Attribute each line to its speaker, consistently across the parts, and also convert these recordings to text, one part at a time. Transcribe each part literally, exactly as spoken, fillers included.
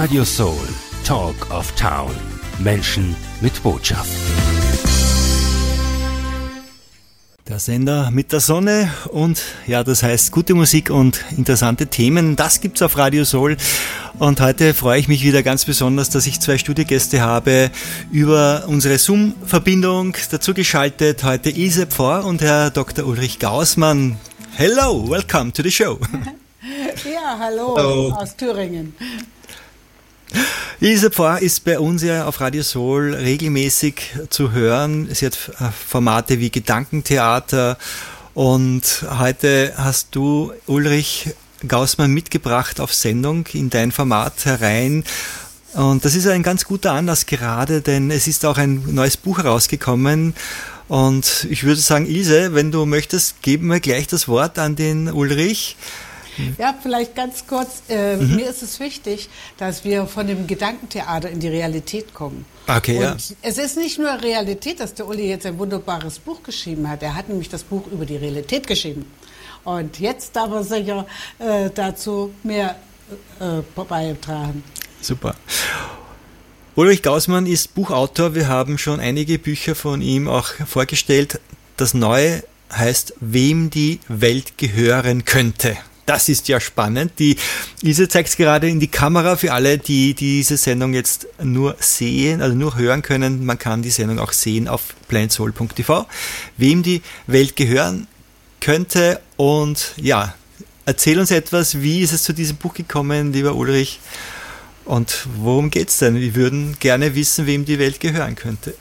Speaker 1: Radio Soul, Talk of Town. Menschen mit Botschaft.
Speaker 2: Der Sender mit der Sonne und ja, das heißt gute Musik und interessante Themen, das gibt's auf Radio Soul. Und heute freue ich mich wieder ganz besonders, dass ich zwei Studiogäste habe über unsere Zoom-Verbindung dazu geschaltet. Heute Ilse Pforr und Herr Doktor Ulrich Gaußmann. Hello, welcome to the show.
Speaker 3: Ja, hallo, hallo. Aus Thüringen.
Speaker 2: Ilse Pforr ist bei uns ja auf Radio Soul regelmäßig zu hören. Sie hat Formate wie Gedankentheater und heute hast du Ulrich Gaußmann mitgebracht auf Sendung in dein Format herein. Und das ist ein ganz guter Anlass gerade, denn es ist auch ein neues Buch herausgekommen. Und ich würde sagen, Ilse, wenn du möchtest, geben wir gleich das Wort an den Ulrich.
Speaker 3: Ja, vielleicht ganz kurz. Äh, mhm. Mir ist es wichtig, dass wir von dem Gedankentheater in die Realität kommen.
Speaker 2: Okay,
Speaker 3: und
Speaker 2: ja.
Speaker 3: Es ist nicht nur Realität, dass der Uli jetzt ein wunderbares Buch geschrieben hat. Er hat nämlich das Buch über die Realität geschrieben. Und jetzt darf er sicher äh, dazu mehr äh, beitragen.
Speaker 2: Super. Ulrich Gaußmann ist Buchautor. Wir haben schon einige Bücher von ihm auch vorgestellt. Das Neue heißt, wem die Welt gehören könnte. Das ist ja spannend. Die Ilse zeigt es gerade in die Kamera für alle, die diese Sendung jetzt nur sehen, also nur hören können. Man kann die Sendung auch sehen auf planet soul punkt t v. Wem die Welt gehören könnte. Und ja, erzähl uns etwas, wie ist es zu diesem Buch gekommen, lieber Ulrich? Und worum geht's denn? Wir würden gerne wissen, wem die Welt gehören könnte.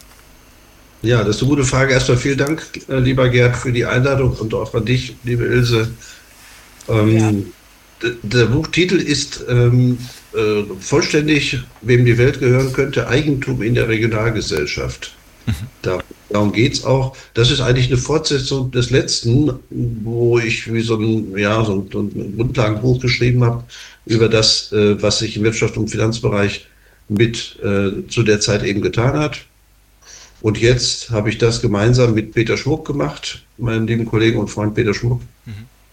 Speaker 4: Ja, das ist eine gute Frage. Erstmal vielen Dank, lieber Gerd, für die Einladung und auch an dich, liebe Ilse. Ähm, ja. d- der Buchtitel ist ähm, äh, vollständig, wem die Welt gehören könnte, Eigentum in der Regionalgesellschaft. Mhm. Da, darum geht es auch. Das ist eigentlich eine Fortsetzung des letzten, wo ich wie so ein, ja, so ein, so ein Grundlagenbuch geschrieben habe über das, äh, was sich im Wirtschafts- und Finanzbereich mit äh, zu der Zeit eben getan hat. Und jetzt habe ich das gemeinsam mit Peter Schmuck gemacht, meinem lieben Kollegen und Freund Peter Schmuck. Mhm.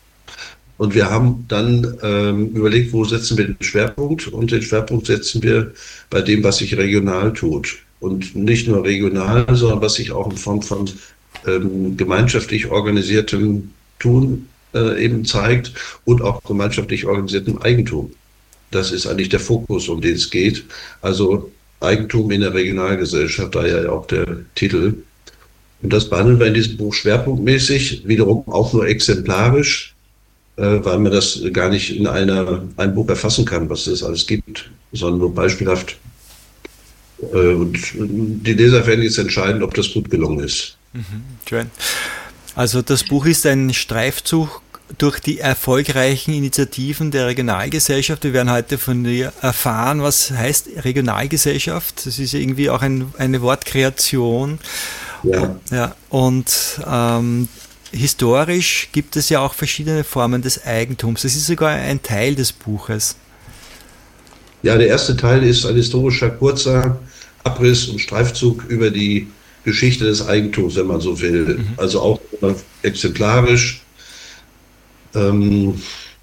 Speaker 4: Und wir haben dann ähm, überlegt, wo setzen wir den Schwerpunkt? Und den Schwerpunkt setzen wir bei dem, was sich regional tut. Und nicht nur regional, sondern was sich auch in Form von ähm, gemeinschaftlich organisiertem Tun äh, eben zeigt und auch gemeinschaftlich organisiertem Eigentum. Das ist eigentlich der Fokus, um den es geht. Also Eigentum in der Regionalgesellschaft, da ja auch der Titel. Und das behandeln wir in diesem Buch schwerpunktmäßig, wiederum auch nur exemplarisch, weil man das gar nicht in einer, einem Buch erfassen kann, was es alles gibt, sondern nur beispielhaft. Und die Leser werden jetzt entscheiden, ob das gut gelungen ist.
Speaker 2: Mhm, schön. Also das Buch ist ein Streifzug durch die erfolgreichen Initiativen der Regionalgesellschaft. Wir werden heute von dir erfahren, was heißt Regionalgesellschaft. Das ist irgendwie auch ein, eine Wortkreation.
Speaker 4: Ja.
Speaker 2: Ja, und ähm, historisch gibt es ja auch verschiedene Formen des Eigentums. Das ist sogar ein Teil des Buches.
Speaker 4: Ja, der erste Teil ist ein historischer kurzer Abriss und Streifzug über die Geschichte des Eigentums, wenn man so will. Mhm. Also auch exemplarisch. Ähm,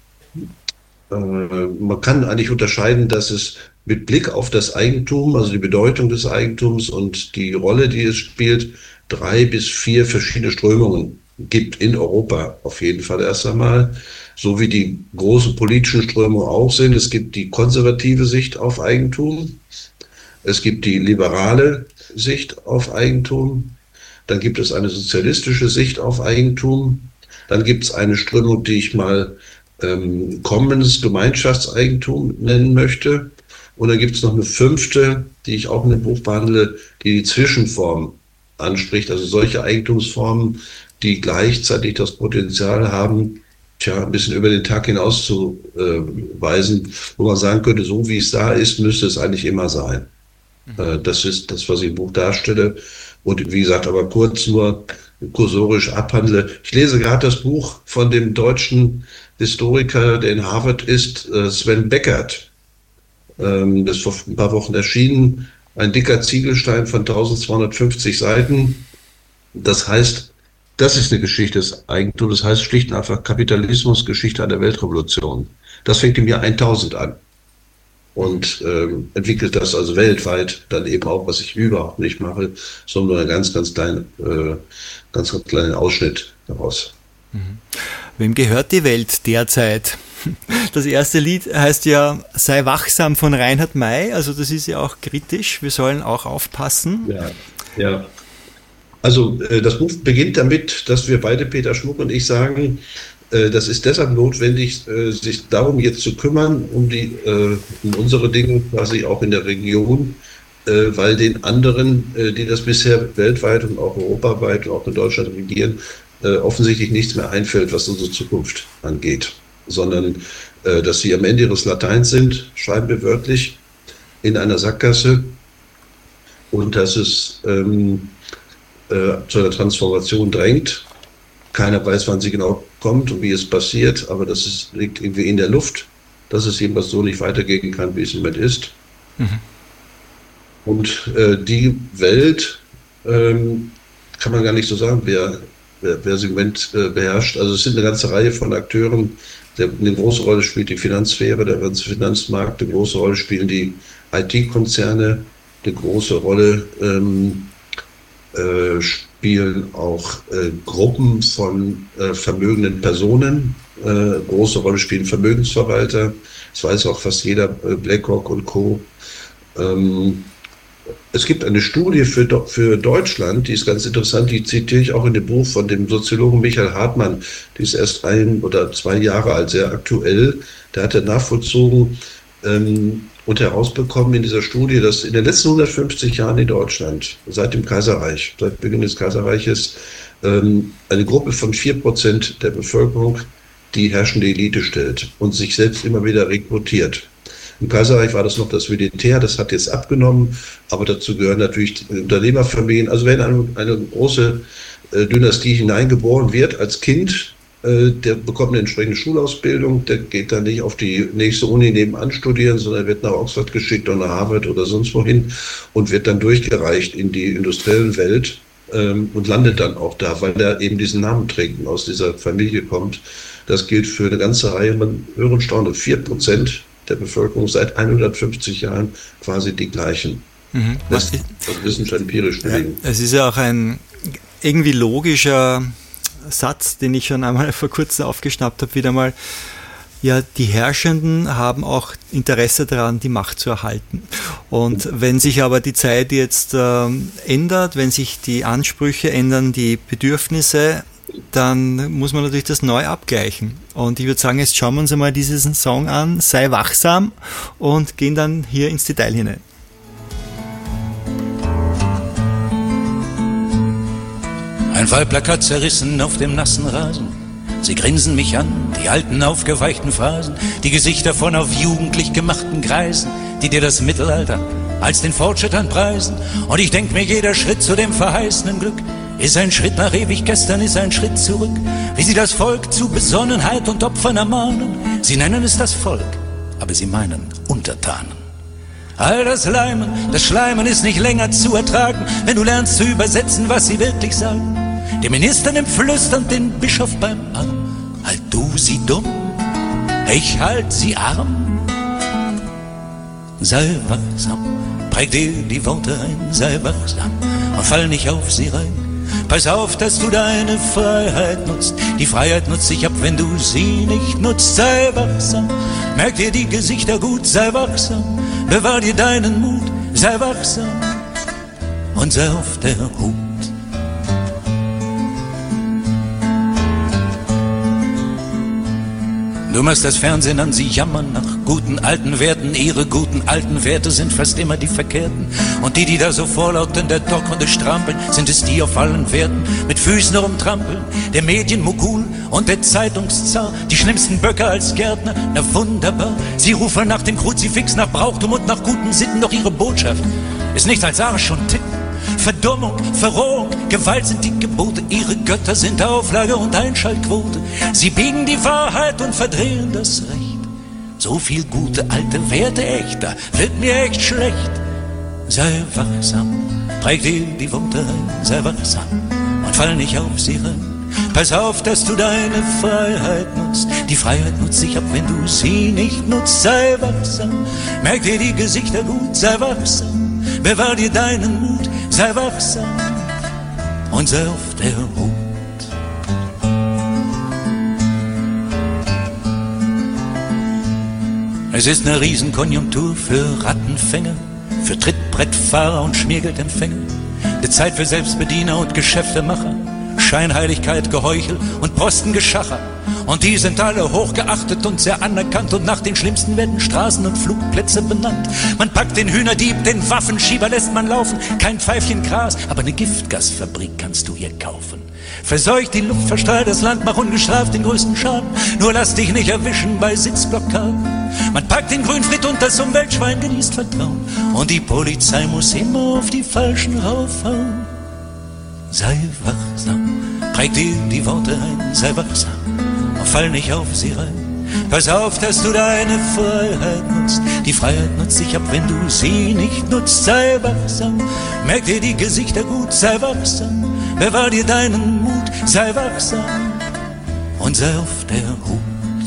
Speaker 4: äh, man kann eigentlich unterscheiden, dass es mit Blick auf das Eigentum, also die Bedeutung des Eigentums und die Rolle, die es spielt, drei bis vier verschiedene Strömungen gibt in Europa auf jeden Fall erst einmal, so wie die großen politischen Strömungen auch sind. Es gibt die konservative Sicht auf Eigentum, es gibt die liberale Sicht auf Eigentum, dann gibt es eine sozialistische Sicht auf Eigentum, dann gibt es eine Strömung, die ich mal ähm, Commons Gemeinschaftseigentum nennen möchte, und dann gibt es noch eine fünfte, die ich auch in dem Buch behandle, die die Zwischenform anspricht, also solche Eigentumsformen, die gleichzeitig das Potenzial haben, tja, ein bisschen über den Tag hinaus zu äh, weisen, wo man sagen könnte, so wie es da ist, müsste es eigentlich immer sein. Mhm. Äh, das ist das, was ich im Buch darstelle. Und wie gesagt, aber kurz nur kursorisch abhandle. Ich lese gerade das Buch von dem deutschen Historiker, der in Harvard ist, äh, Sven Beckert. Ähm, das ist vor ein paar Wochen erschienen. Ein dicker Ziegelstein von eintausendzweihundertfünfzig Seiten. Das heißt, das ist eine Geschichte des Eigentums. Das heißt schlicht und einfach Kapitalismus, Geschichte einer Weltrevolution. Das fängt im Jahr tausend an. und ähm, entwickelt das also weltweit dann eben auch, was ich überhaupt nicht mache, sondern nur einen ganz, ganz kleinen, äh, ganz, ganz kleinen Ausschnitt daraus.
Speaker 2: Mhm. Wem gehört die Welt derzeit? Das erste Lied heißt ja Sei wachsam von Reinhard May, also das ist ja auch kritisch, wir sollen auch aufpassen.
Speaker 4: Ja, ja. Also äh, das Buch beginnt damit, dass wir beide, Peter Schmuck und ich, sagen, äh, das ist deshalb notwendig, äh, sich darum jetzt zu kümmern, um die äh, um unsere Dinge quasi auch in der Region, äh, weil den anderen, äh, die das bisher weltweit und auch europaweit und auch in Deutschland regieren, äh, offensichtlich nichts mehr einfällt, was unsere Zukunft angeht, sondern äh, dass sie am Ende ihres Lateins sind, schreiben wir wörtlich, in einer Sackgasse, und dass es ähm, äh, zu einer Transformation drängt. Keiner weiß, wann sie genau kommt und wie es passiert, aber das ist, liegt irgendwie in der Luft, dass es jedenfalls so nicht weitergehen kann, wie es im Moment ist. Mhm. Und äh, die Welt, ähm, kann man gar nicht so sagen, wer, wer, wer sie im Moment äh, beherrscht. Also es sind eine ganze Reihe von Akteuren. Der, eine große Rolle spielt die Finanzsphäre, der ganze Finanzmarkt, eine große Rolle spielen die I T-Konzerne, eine große Rolle ähm, äh, spielen auch äh, Gruppen von äh, vermögenden Personen, äh, große Rolle spielen Vermögensverwalter, das weiß auch fast jeder, äh, BlackRock und Co. Ähm, es gibt eine Studie für, für Deutschland, die ist ganz interessant, die zitiere ich auch in dem Buch von dem Soziologen Michael Hartmann, die ist erst ein oder zwei Jahre alt, sehr aktuell. Der hat nachvollzogen ähm, und herausbekommen in dieser Studie, dass in den letzten hundertfünfzig Jahren in Deutschland, seit dem Kaiserreich, seit Beginn des Kaiserreiches, ähm, eine Gruppe von vier Prozent der Bevölkerung die herrschende Elite stellt und sich selbst immer wieder rekrutiert. Im Kaiserreich war das noch das Militär, das hat jetzt abgenommen, aber dazu gehören natürlich die Unternehmerfamilien. Also wenn eine, eine große äh, Dynastie hineingeboren wird als Kind, äh, der bekommt eine entsprechende Schulausbildung, der geht dann nicht auf die nächste Uni nebenan studieren, sondern wird nach Oxford geschickt oder nach Harvard oder sonst wohin und wird dann durchgereicht in die industrielle Welt ähm, und landet dann auch da, weil er eben diesen Namen trägt und aus dieser Familie kommt. Das gilt für eine ganze Reihe, man hört und staunt, vier Prozent der Bevölkerung seit hundertfünfzig Jahren quasi die gleichen. Mhm. Das ist also wissenschaftlich empirisch belegen.
Speaker 2: Ja, es ist ja auch ein irgendwie logischer Satz, den ich schon einmal vor kurzem aufgeschnappt habe, wieder mal. Ja, die Herrschenden haben auch Interesse daran, die Macht zu erhalten. Und mhm. wenn sich aber die Zeit jetzt ähm, ändert, wenn sich die Ansprüche ändern, die Bedürfnisse, dann muss man natürlich das neu abgleichen. Und ich würde sagen, jetzt schauen wir uns einmal diesen Song an, Sei wachsam, und gehen dann hier ins Detail hinein.
Speaker 5: Ein Wahlplakat zerrissen auf dem nassen Rasen. Sie grinsen mich an, die alten aufgeweichten Phrasen, die Gesichter von auf jugendlich gemachten Greisen, die dir das Mittelalter als den Fortschritt anpreisen. Und ich denk mir, jeder Schritt zu dem verheißenen Glück ist ein Schritt nach ewig gestern, ist ein Schritt zurück. Wie sie das Volk zu Besonnenheit und Opfern ermahnen. Sie nennen es das Volk, aber sie meinen Untertanen. All das Leimen, das Schleimen ist nicht länger zu ertragen, wenn du lernst zu übersetzen, was sie wirklich sagen. Der Minister nimmt flüsternd den Bischof beim Arm. Halt du sie dumm, ich halt sie arm. Sei wachsam, präg dir die Worte ein, sei wachsam und fall nicht auf sie rein. Pass auf, dass du deine Freiheit nutzt. Die Freiheit nutzt sich ab, wenn du sie nicht nutzt. Sei wachsam, merk dir die Gesichter gut, sei wachsam. Bewahr dir deinen Mut, sei wachsam und sei auf der Hut. Du machst das Fernsehen an, sie jammern nach guten alten Werten. Ihre guten alten Werte sind fast immer die verkehrten. Und die, die da so vorlaut in der Dock und strampeln, sind es die auf allen Werten mit Füßen rumtrampeln. Der Medienmogul und der Zeitungszar, die schlimmsten Böcke als Gärtner, na wunderbar. Sie rufen nach dem Kruzifix, nach Brauchtum und nach guten Sitten, doch ihre Botschaft ist nicht als Arsch und Titten. Verdummung, Verrohung, Gewalt sind die Gebote, ihre Götter sind Auflage und Einschaltquote. Sie biegen die Wahrheit und verdrehen das Recht. So viel gute alte Werte echter, wird mir echt schlecht. Sei wachsam, präg dir die Worte ein, sei wachsam und fall nicht auf sie rein. Pass auf, dass du deine Freiheit nutzt. Die Freiheit nutzt sich ab, wenn du sie nicht nutzt. Sei wachsam, merk dir die Gesichter gut, sei wachsam. Bewahr dir deinen Mut, sei wachsam und sei auf der Hut. Es ist eine Riesenkonjunktur für Rattenfänger, für Trittbrettfahrer und Schmiergeldempfänger, eine Zeit für Selbstbediener und Geschäftemacher, Scheinheiligkeit, Geheuchel und Postengeschacher. Und die sind alle hochgeachtet und sehr anerkannt und nach den Schlimmsten werden Straßen und Flugplätze benannt. Man packt den Hühnerdieb, den Waffenschieber lässt man laufen, kein Pfeifchen Gras, aber eine Giftgasfabrik kannst du hier kaufen. Verseucht die Luft, verstrahlt das Land, mach ungestraft den größten Schaden, nur lass dich nicht erwischen bei Sitzblockaden. Man packt den Grünfried und das Umweltschwein genießt Vertrauen und die Polizei muss immer auf die Falschen raufhauen. Sei wachsam, präg dir die Worte ein, sei wachsam und fall nicht auf sie rein. Pass auf, dass du deine Freiheit nutzt. Die Freiheit nutzt sich ab, wenn du sie nicht nutzt. Sei wachsam, merk dir die Gesichter gut, sei wachsam. Bewahr dir deinen Mut, sei wachsam und sei auf der Hut.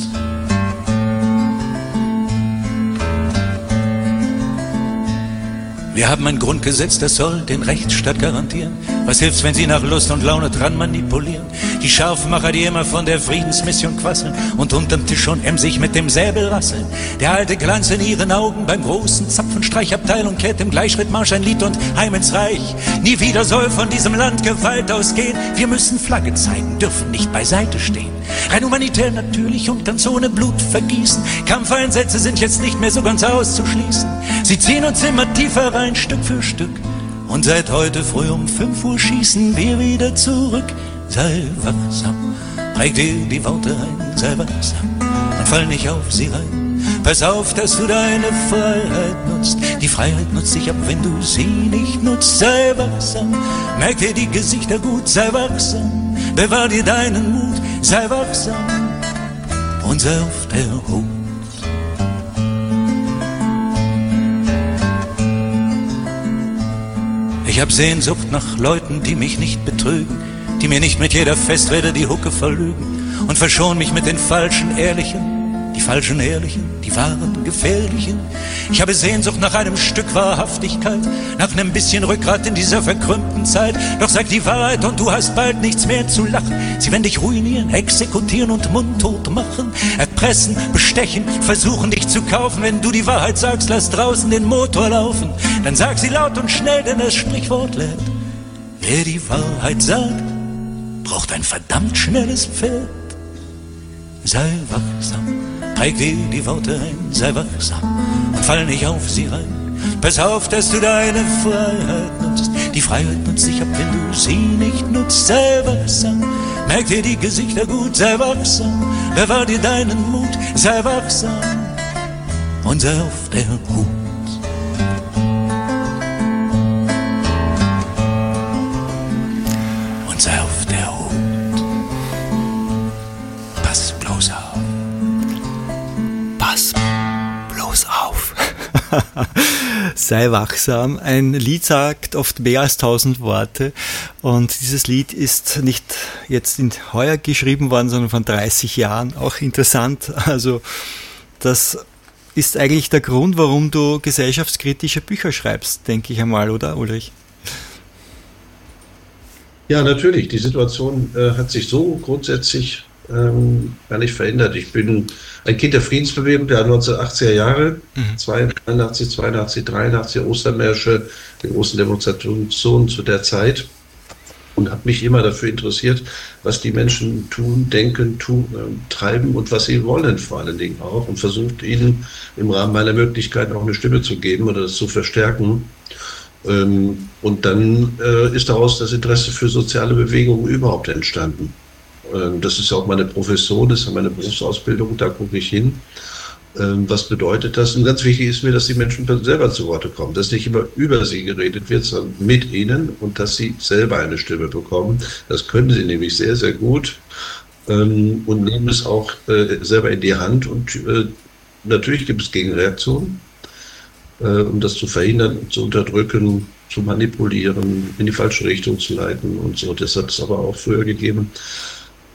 Speaker 5: Wir haben ein Grundgesetz, das soll den Rechtsstaat garantieren. Was hilft's, wenn sie nach Lust und Laune dran manipulieren? Die Scharfmacher, die immer von der Friedensmission quasseln und unterm Tisch schon emsig mit dem Säbel rasseln. Der alte Glanz in ihren Augen beim großen Zapfenstreichabteilung kehrt im Gleichschrittmarsch ein Lied und heim ins Reich. Nie wieder soll von diesem Land Gewalt ausgehen. Wir müssen Flagge zeigen, dürfen nicht beiseite stehen. Rein humanitär natürlich und ganz ohne Blut vergießen. Kampfeinsätze sind jetzt nicht mehr so ganz auszuschließen. Sie ziehen uns immer tiefer rein, Stück für Stück. Und seit heute früh um fünf Uhr schießen wir wieder zurück. Sei wachsam, präg dir die Worte ein, sei wachsam und fall nicht auf sie rein. Pass auf, dass du deine Freiheit nutzt. Die Freiheit nutzt sich ab, wenn du sie nicht nutzt. Sei wachsam, merk dir die Gesichter gut, sei wachsam. Bewahr dir deinen Mut, sei wachsam und sei auf der Hut. Ich hab Sehnsucht nach Leuten, die mich nicht betrügen, die mir nicht mit jeder Festrede die Hucke verlügen und verschon mich mit den falschen Ehrlichen, die falschen Ehrlichen, die wahren Gefährlichen. Ich habe Sehnsucht nach einem Stück Wahrhaftigkeit, nach einem bisschen Rückgrat in dieser verkrümmten Zeit. Doch sag die Wahrheit und du hast bald nichts mehr zu lachen. Sie werden dich ruinieren, exekutieren und mundtot machen, erpressen, bestechen, versuchen dich zu kaufen. Wenn du die Wahrheit sagst, lass draußen den Motor laufen. Dann sag sie laut und schnell, denn das Sprichwort lehrt: wer die Wahrheit sagt, braucht ein verdammt schnelles Pferd. Sei wachsam, präg dir die Worte ein, sei wachsam und fall nicht auf sie rein. Pass auf, dass du deine Freiheit nutzt. Die Freiheit nutzt sich ab, wenn du sie nicht nutzt. Sei wachsam, merk dir die Gesichter gut, sei wachsam. Bewahr dir deinen Mut, sei wachsam und sei auf der Hut. Und sei auf der Hut. Pass bloß auf.
Speaker 2: Pass bloß auf. Sei wachsam. Ein Lied sagt oft mehr als tausend Worte und dieses Lied ist nicht jetzt in heuer geschrieben worden, sondern von dreißig Jahren. Auch interessant. Also das ist eigentlich der Grund, warum du gesellschaftskritische Bücher schreibst, denke ich einmal, oder Ulrich?
Speaker 4: Ja, natürlich. Die Situation äh, hat sich so grundsätzlich ähm, gar nicht verändert. Ich bin ein Kind der Friedensbewegung der neunzehnhundertachtziger Jahre, mhm. zweiundachtzig, zweiundachtzig, dreiundachtzig, Ostermärsche, die großen Demonstrationen zu der Zeit, und habe mich immer dafür interessiert, was die Menschen tun, denken, tun, äh, treiben und was sie wollen vor allen Dingen auch, und versucht ihnen im Rahmen meiner Möglichkeiten auch eine Stimme zu geben oder das zu verstärken. Ähm, und dann äh, ist daraus das Interesse für soziale Bewegungen überhaupt entstanden. Ähm, das ist auch meine Profession, das ist meine Berufsausbildung, da gucke ich hin. Ähm, was bedeutet das? Und ganz wichtig ist mir, dass die Menschen selber zu Wort kommen, dass nicht immer über sie geredet wird, sondern mit ihnen, und dass sie selber eine Stimme bekommen. Das können sie nämlich sehr, sehr gut ähm, und nehmen es auch äh, selber in die Hand. Und äh, natürlich gibt es Gegenreaktionen, um das zu verhindern, zu unterdrücken, zu manipulieren, in die falsche Richtung zu leiten und so. Das hat es aber auch früher gegeben.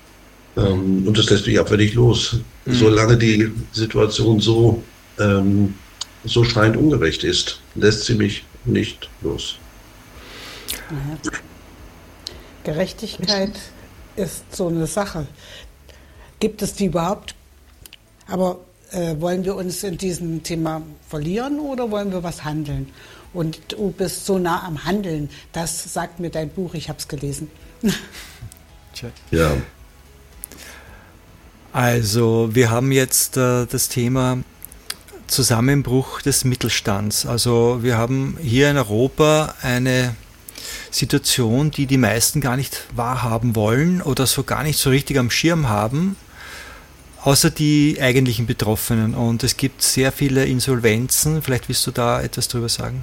Speaker 4: Ähm, und das lässt mich abwärtig los. Mhm. Solange die Situation so, ähm, so schreiend ungerecht ist, lässt sie mich nicht los.
Speaker 3: Naja. Gerechtigkeit ist so eine Sache. Gibt es die überhaupt? Aber äh, wollen wir uns in diesem Thema verlieren oder wollen wir was handeln? Und du bist so nah am Handeln. Das sagt mir dein Buch, ich habe es gelesen.
Speaker 4: Ja.
Speaker 2: Also wir haben jetzt äh, das Thema Zusammenbruch des Mittelstands. Also wir haben hier in Europa eine Situation, die die meisten gar nicht wahrhaben wollen oder so gar nicht so richtig am Schirm haben, außer die eigentlichen Betroffenen. Und es gibt sehr viele Insolvenzen. Vielleicht willst du da etwas drüber sagen?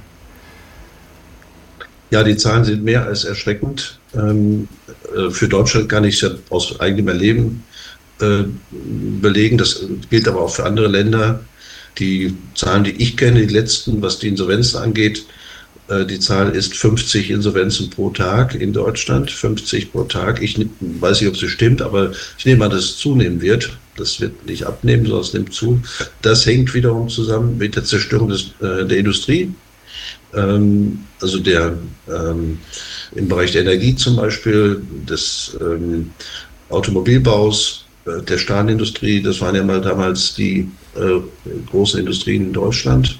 Speaker 4: Ja, die Zahlen sind mehr als erschreckend. Ähm, äh, für Deutschland kann ich es ja aus eigenem Erleben äh, belegen. Das gilt aber auch für andere Länder. Die Zahlen, die ich kenne, die letzten, was die Insolvenzen angeht, äh, die Zahl ist fünfzig Insolvenzen pro Tag in Deutschland. fünfzig pro Tag. Ich weiß nicht, ob sie stimmt, aber ich nehme an, dass es zunehmen wird. Das wird nicht abnehmen, sondern es nimmt zu. Das hängt wiederum zusammen mit der Zerstörung des, äh, der Industrie. Also der ähm, im Bereich der Energie zum Beispiel, des ähm, Automobilbaus, äh, der Stahlindustrie, das waren ja mal damals die äh, großen Industrien in Deutschland.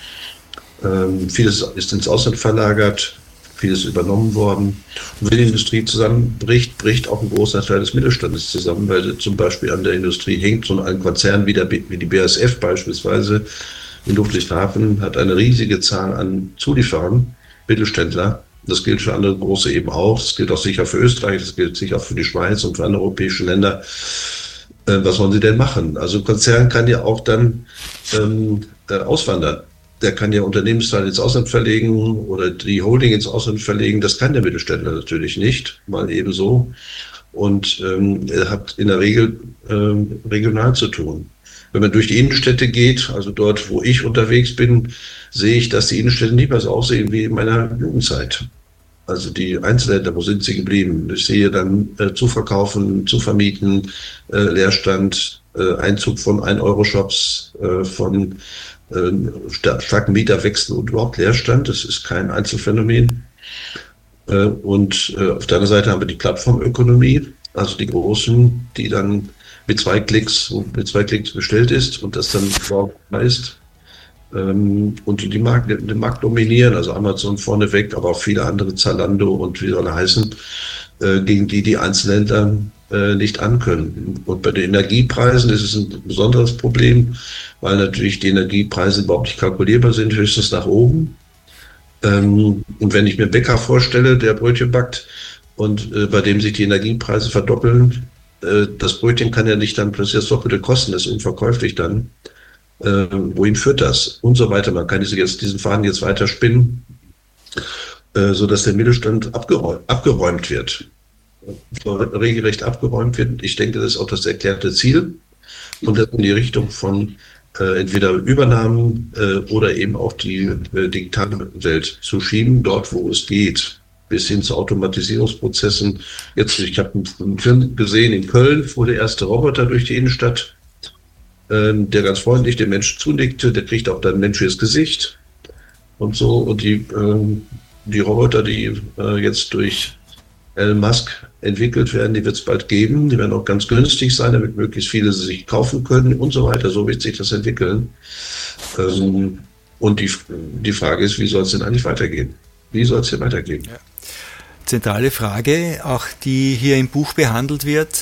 Speaker 4: Ähm, vieles ist ins Ausland verlagert, vieles übernommen worden. Und wenn die Industrie zusammenbricht, bricht auch ein großer Teil des Mittelstandes zusammen, weil zum Beispiel an der Industrie hängt so ein Konzern wie, der, wie die B A S F beispielsweise. In Ludwigshafen hat eine riesige Zahl an Zulieferern, Mittelständler. Das gilt für andere große eben auch. Das gilt auch sicher für Österreich, das gilt sicher für die Schweiz und für andere europäische Länder. Äh, was wollen sie denn machen? Also ein Konzern kann ja auch dann ähm, äh, auswandern. Der kann ja Unternehmensteile ins Ausland verlegen oder die Holding ins Ausland verlegen. Das kann der Mittelständler natürlich nicht, mal eben so. Und ähm, er hat in der Regel ähm, regional zu tun. Wenn man durch die Innenstädte geht, also dort, wo ich unterwegs bin, sehe ich, dass die Innenstädte nicht mehr so aussehen wie in meiner Jugendzeit. Also die Einzelhändler, wo sind sie geblieben? Ich sehe dann äh, Zuverkaufen, Zuvermieten, äh, Leerstand, äh, Einzug von ein-Euro-Shops, äh, von äh, starken Mieterwechsel und überhaupt Leerstand. Das ist kein Einzelfenomen. Äh, und äh, auf der anderen Seite haben wir die Plattformökonomie, also die Großen, die dann mit zwei Klicks mit zwei Klicks bestellt ist und das dann brauchbar ist. Ähm, und die, die Markt, den Markt dominieren, also Amazon vorneweg, aber auch viele andere, Zalando und wie soll er heißen, äh, gegen die die Einzelhändler äh, nicht ankönnen. Und bei den Energiepreisen ist es ein besonderes Problem, weil natürlich die Energiepreise überhaupt nicht kalkulierbar sind, höchstens nach oben. Ähm, und wenn ich mir Bäcker vorstelle, der Brötchen backt und äh, bei dem sich die Energiepreise verdoppeln, das Brötchen kann ja nicht dann plötzlich das Doppelte kosten, das ist unverkäuflich dann. Äh, wohin führt das? Und so weiter. Man kann diese jetzt, diesen Faden jetzt weiter spinnen, äh, sodass der Mittelstand abgeräumt, abgeräumt wird. Regelrecht abgeräumt wird. Ich denke, das ist auch das erklärte Ziel. Und das in die Richtung von äh, entweder Übernahmen äh, oder eben auch die äh, digitale Welt zu schieben, dort wo es geht. Bis hin zu Automatisierungsprozessen. Jetzt, ich habe einen Film gesehen in Köln, fuhr der erste Roboter durch die Innenstadt, ähm, der ganz freundlich dem Menschen zunickte, der kriegt auch dann ein menschliches Gesicht und so. Und die, ähm, die Roboter, die äh, jetzt durch Elon Musk entwickelt werden, die wird es bald geben. Die werden auch ganz günstig sein, damit möglichst viele sie sich kaufen können und so weiter. So wird sich das entwickeln. Ähm, und die, die Frage ist, wie soll es denn eigentlich weitergehen? Wie soll es hier weitergehen? Ja.
Speaker 2: Zentrale Frage, auch die hier im Buch behandelt wird.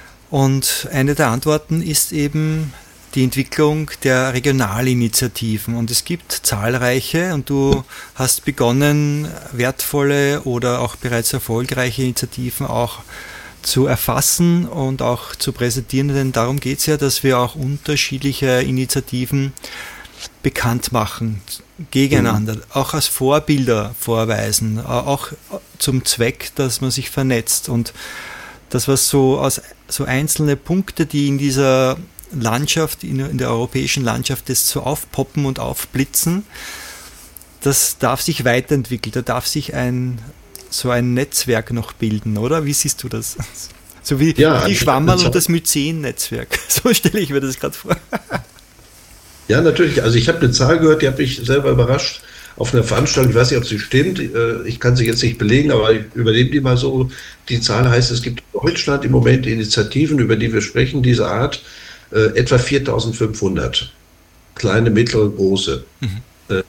Speaker 2: Und eine der Antworten ist eben die Entwicklung der Regionalinitiativen. Und es gibt zahlreiche und du hast begonnen, wertvolle oder auch bereits erfolgreiche Initiativen auch zu erfassen und auch zu präsentieren. Denn darum geht es ja, dass wir auch unterschiedliche Initiativen bekannt machen, gegeneinander, mhm. auch als Vorbilder vorweisen, auch zum Zweck, dass man sich vernetzt. Und das, was so aus so einzelne Punkte, die in dieser Landschaft, in, in der europäischen Landschaft das so aufpoppen und aufblitzen, das darf sich weiterentwickeln, da darf sich ein so ein Netzwerk noch bilden, oder? Wie siehst du das? So wie
Speaker 4: Ja,
Speaker 2: die
Speaker 4: also
Speaker 2: Schwammerl
Speaker 4: das-
Speaker 2: und das Myzen-Netzwerk. So stelle ich mir das gerade vor.
Speaker 4: Ja, natürlich. Also ich habe eine Zahl gehört, die hat mich selber überrascht. Auf einer Veranstaltung, ich weiß nicht, ob sie stimmt, äh, ich kann sie jetzt nicht belegen, aber ich übernehme die mal so. Die Zahl heißt, es gibt in Deutschland im Moment Initiativen, über die wir sprechen, dieser Art, äh, etwa viertausendfünfhundert. Kleine, mittlere, große. Äh,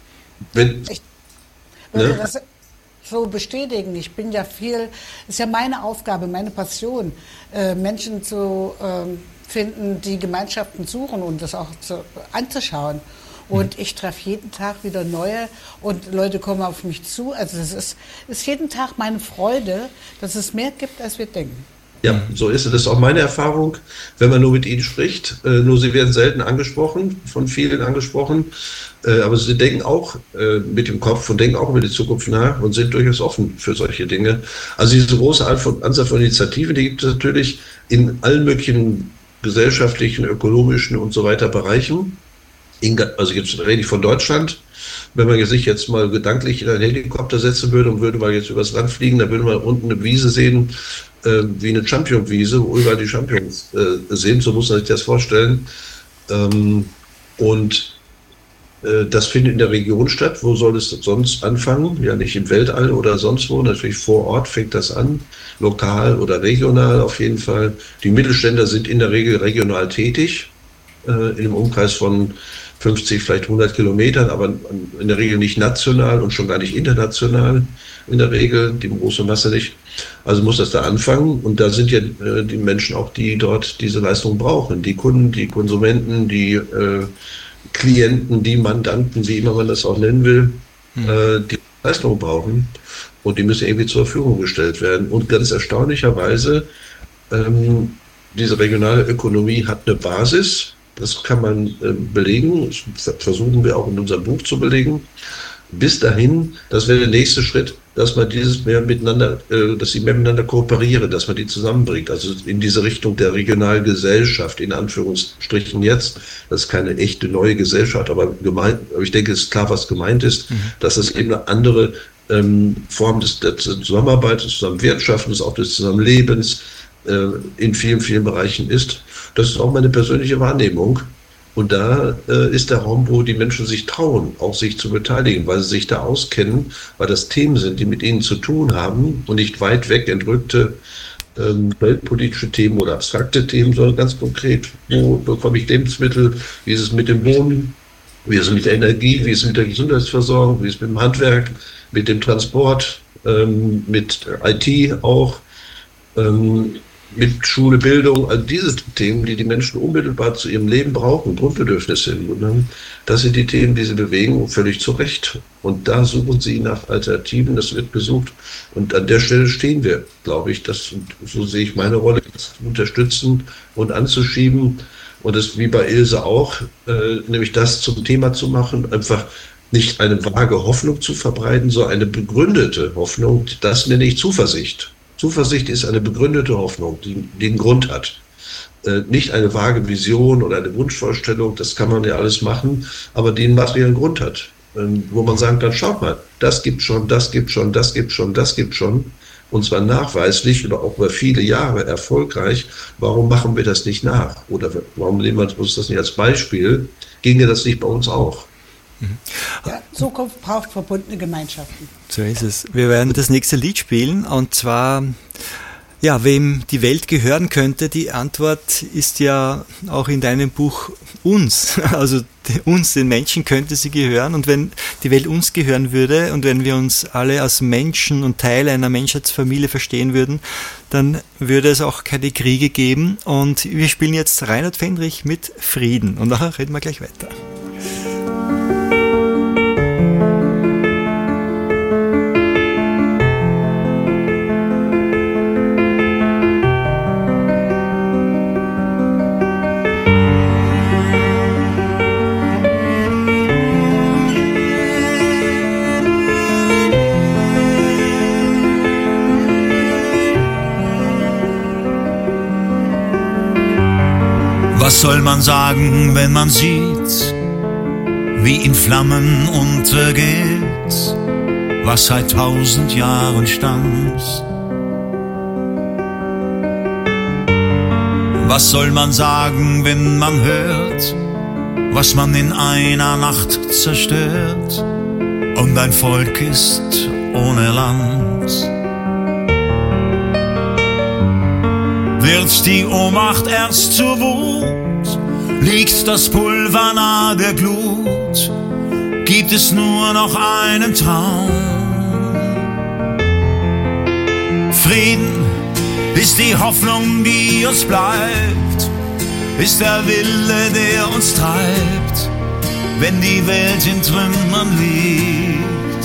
Speaker 4: wenn,
Speaker 3: Ich würde
Speaker 4: Ne?
Speaker 3: das so bestätigen. Ich bin ja viel, ist ja meine Aufgabe, meine Passion, äh, Menschen zu ähm, finden, die Gemeinschaften suchen und das auch zu, anzuschauen. Und ich treffe jeden Tag wieder neue und Leute kommen auf mich zu. Also es ist, ist jeden Tag meine Freude, dass es mehr gibt, als wir denken.
Speaker 4: Ja, so ist es. Das ist auch meine Erfahrung, wenn man nur mit ihnen spricht. Äh, nur sie werden selten angesprochen, von vielen angesprochen. Äh, aber sie denken auch äh, mit dem Kopf und denken auch über die Zukunft nach und sind durchaus offen für solche Dinge. Also diese große Art von, Anzahl von Initiativen, die gibt es natürlich in allen möglichen gesellschaftlichen, ökonomischen und so weiter Bereichen. In, also jetzt rede ich von Deutschland. Wenn man sich jetzt mal gedanklich in einen Helikopter setzen würde und würde mal jetzt übers Land fliegen, dann würde man unten eine Wiese sehen, äh, wie eine Champion-Wiese, wo überall die Champions äh, sind, so muss man sich das vorstellen. Ähm, und äh, das findet in der Region statt. Wo soll es sonst anfangen? Ja, nicht im Weltall oder sonst wo. Natürlich vor Ort fängt das an, lokal oder regional auf jeden Fall. Die Mittelständler sind in der Regel regional tätig, äh, in einem Umkreis von fünfzig, vielleicht hundert Kilometern, aber in der Regel nicht national und schon gar nicht international in der Regel, die große Masse nicht. Also muss das da anfangen und da sind ja äh, die Menschen auch, die dort diese Leistung brauchen. Die Kunden, die Konsumenten, die äh, Klienten, die Mandanten, wie immer man das auch nennen will, mhm. äh, die Leistung brauchen und die müssen irgendwie zur Verfügung gestellt werden. Und ganz erstaunlicherweise, ähm, diese regionale Ökonomie hat eine Basis. Das kann man äh, belegen, das versuchen wir auch in unserem Buch zu belegen. Bis dahin, das wäre der nächste Schritt, dass man dieses mehr miteinander, äh, dass sie mehr miteinander kooperieren, dass man die zusammenbringt. Also in diese Richtung der Regionalgesellschaft, in Anführungsstrichen jetzt. Das ist keine echte neue Gesellschaft, aber gemeint, aber ich denke, es ist klar, was gemeint ist, mhm. dass es eben eine andere ähm, Form des, der Zusammenarbeit, des Zusammenwirtschaftens, auch des Zusammenlebens äh, in vielen, vielen Bereichen ist. Das ist auch meine persönliche Wahrnehmung. Und da äh, ist der Raum, wo die Menschen sich trauen, auch sich zu beteiligen, weil sie sich da auskennen, weil das Themen sind, die mit ihnen zu tun haben und nicht weit weg entrückte ähm, weltpolitische Themen oder abstrakte Themen, sondern ganz konkret, wo bekomme ich Lebensmittel, wie ist es mit dem Wohnen, wie ist es mit der Energie, wie ist es mit der Gesundheitsversorgung, wie ist es mit dem Handwerk, mit dem Transport, ähm, mit I T auch, ähm, mit Schule, Bildung, also diese Themen, die die Menschen unmittelbar zu ihrem Leben brauchen, Grundbedürfnisse sind. Das sind die Themen, die sie bewegen, völlig zu Recht. Und da suchen sie nach Alternativen, das wird gesucht. Und an der Stelle stehen wir, glaube ich, das, so sehe ich meine Rolle, das zu unterstützen und anzuschieben. Und das wie bei Ilse auch, äh, nämlich das zum Thema zu machen, einfach nicht eine vage Hoffnung zu verbreiten, sondern eine begründete Hoffnung, das nenne ich Zuversicht. Zuversicht ist eine begründete Hoffnung, die, die einen Grund hat. Äh, nicht eine vage Vision oder eine Wunschvorstellung, das kann man ja alles machen, aber die einen materiellen Grund hat. Ähm, wo man sagen kann, schaut mal, das gibt schon, das gibt schon, das gibt schon, das gibt schon. Und zwar nachweislich oder auch über viele Jahre erfolgreich. Warum machen wir das nicht nach? Oder warum nehmen wir uns das nicht als Beispiel? Ginge das nicht bei uns auch?
Speaker 3: Ja, Zukunft braucht verbundene Gemeinschaften.
Speaker 2: So ist es. Wir werden das nächste Lied spielen und zwar, ja, wem die Welt gehören könnte. Die Antwort ist ja auch in deinem Buch uns. Also uns, den Menschen, könnte sie gehören. Und wenn die Welt uns gehören würde und wenn wir uns alle als Menschen und Teil einer Menschheitsfamilie verstehen würden, dann würde es auch keine Kriege geben. Und wir spielen jetzt Reinhard Fendrich mit Frieden. Und nachher reden wir gleich weiter.
Speaker 6: Was soll man sagen, wenn man sieht, wie in Flammen untergeht, was seit tausend Jahren stand? Was soll man sagen, wenn man hört, was man in einer Nacht zerstört, und ein Volk ist ohne Land? Wird die Ohnmacht erst zur Wut, liegt das Pulver nahe der Glut, gibt es nur noch einen Traum. Frieden ist die Hoffnung, die uns bleibt, ist der Wille, der uns treibt, wenn die Welt in Trümmern liegt.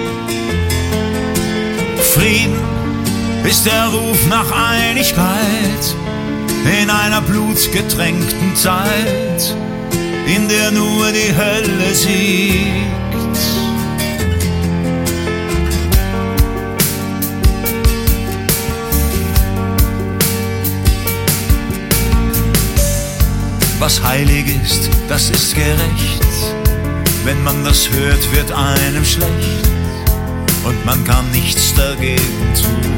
Speaker 6: Frieden ist der Ruf nach Einigkeit in einer blutgetränkten Zeit, in der nur die Hölle siegt. Was heilig ist, das ist gerecht. Wenn man das hört, wird einem schlecht und man kann nichts dagegen tun.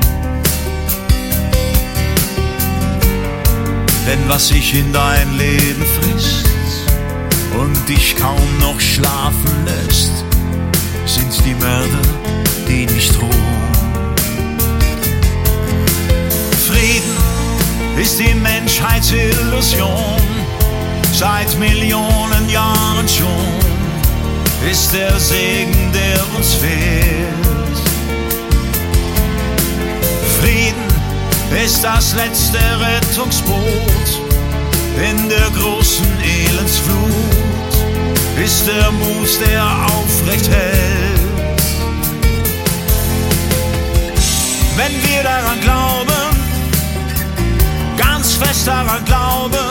Speaker 6: Denn was sich in dein Leben frisst und dich kaum noch schlafen lässt, sind die Mörder, die nicht ruhen. Frieden ist die Menschheitsillusion, seit Millionen Jahren schon, ist der Segen, der uns fehlt. Frieden ist das letzte Rettungsboot in der großen Elendsflut, ist der Mut, der aufrecht hält. Wenn wir daran glauben, ganz fest daran glauben,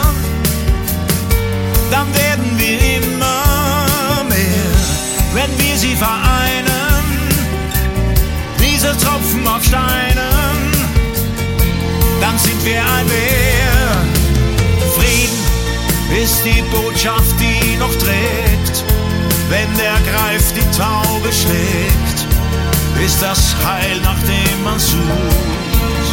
Speaker 6: dann werden wir immer mehr. Wenn wir sie vereinen, diese Tropfen auf Steinen, dann sind wir ein Meer. Frieden ist die Botschaft, die noch trägt, wenn der Greif die Taube schlägt, ist das Heil, nach dem man sucht.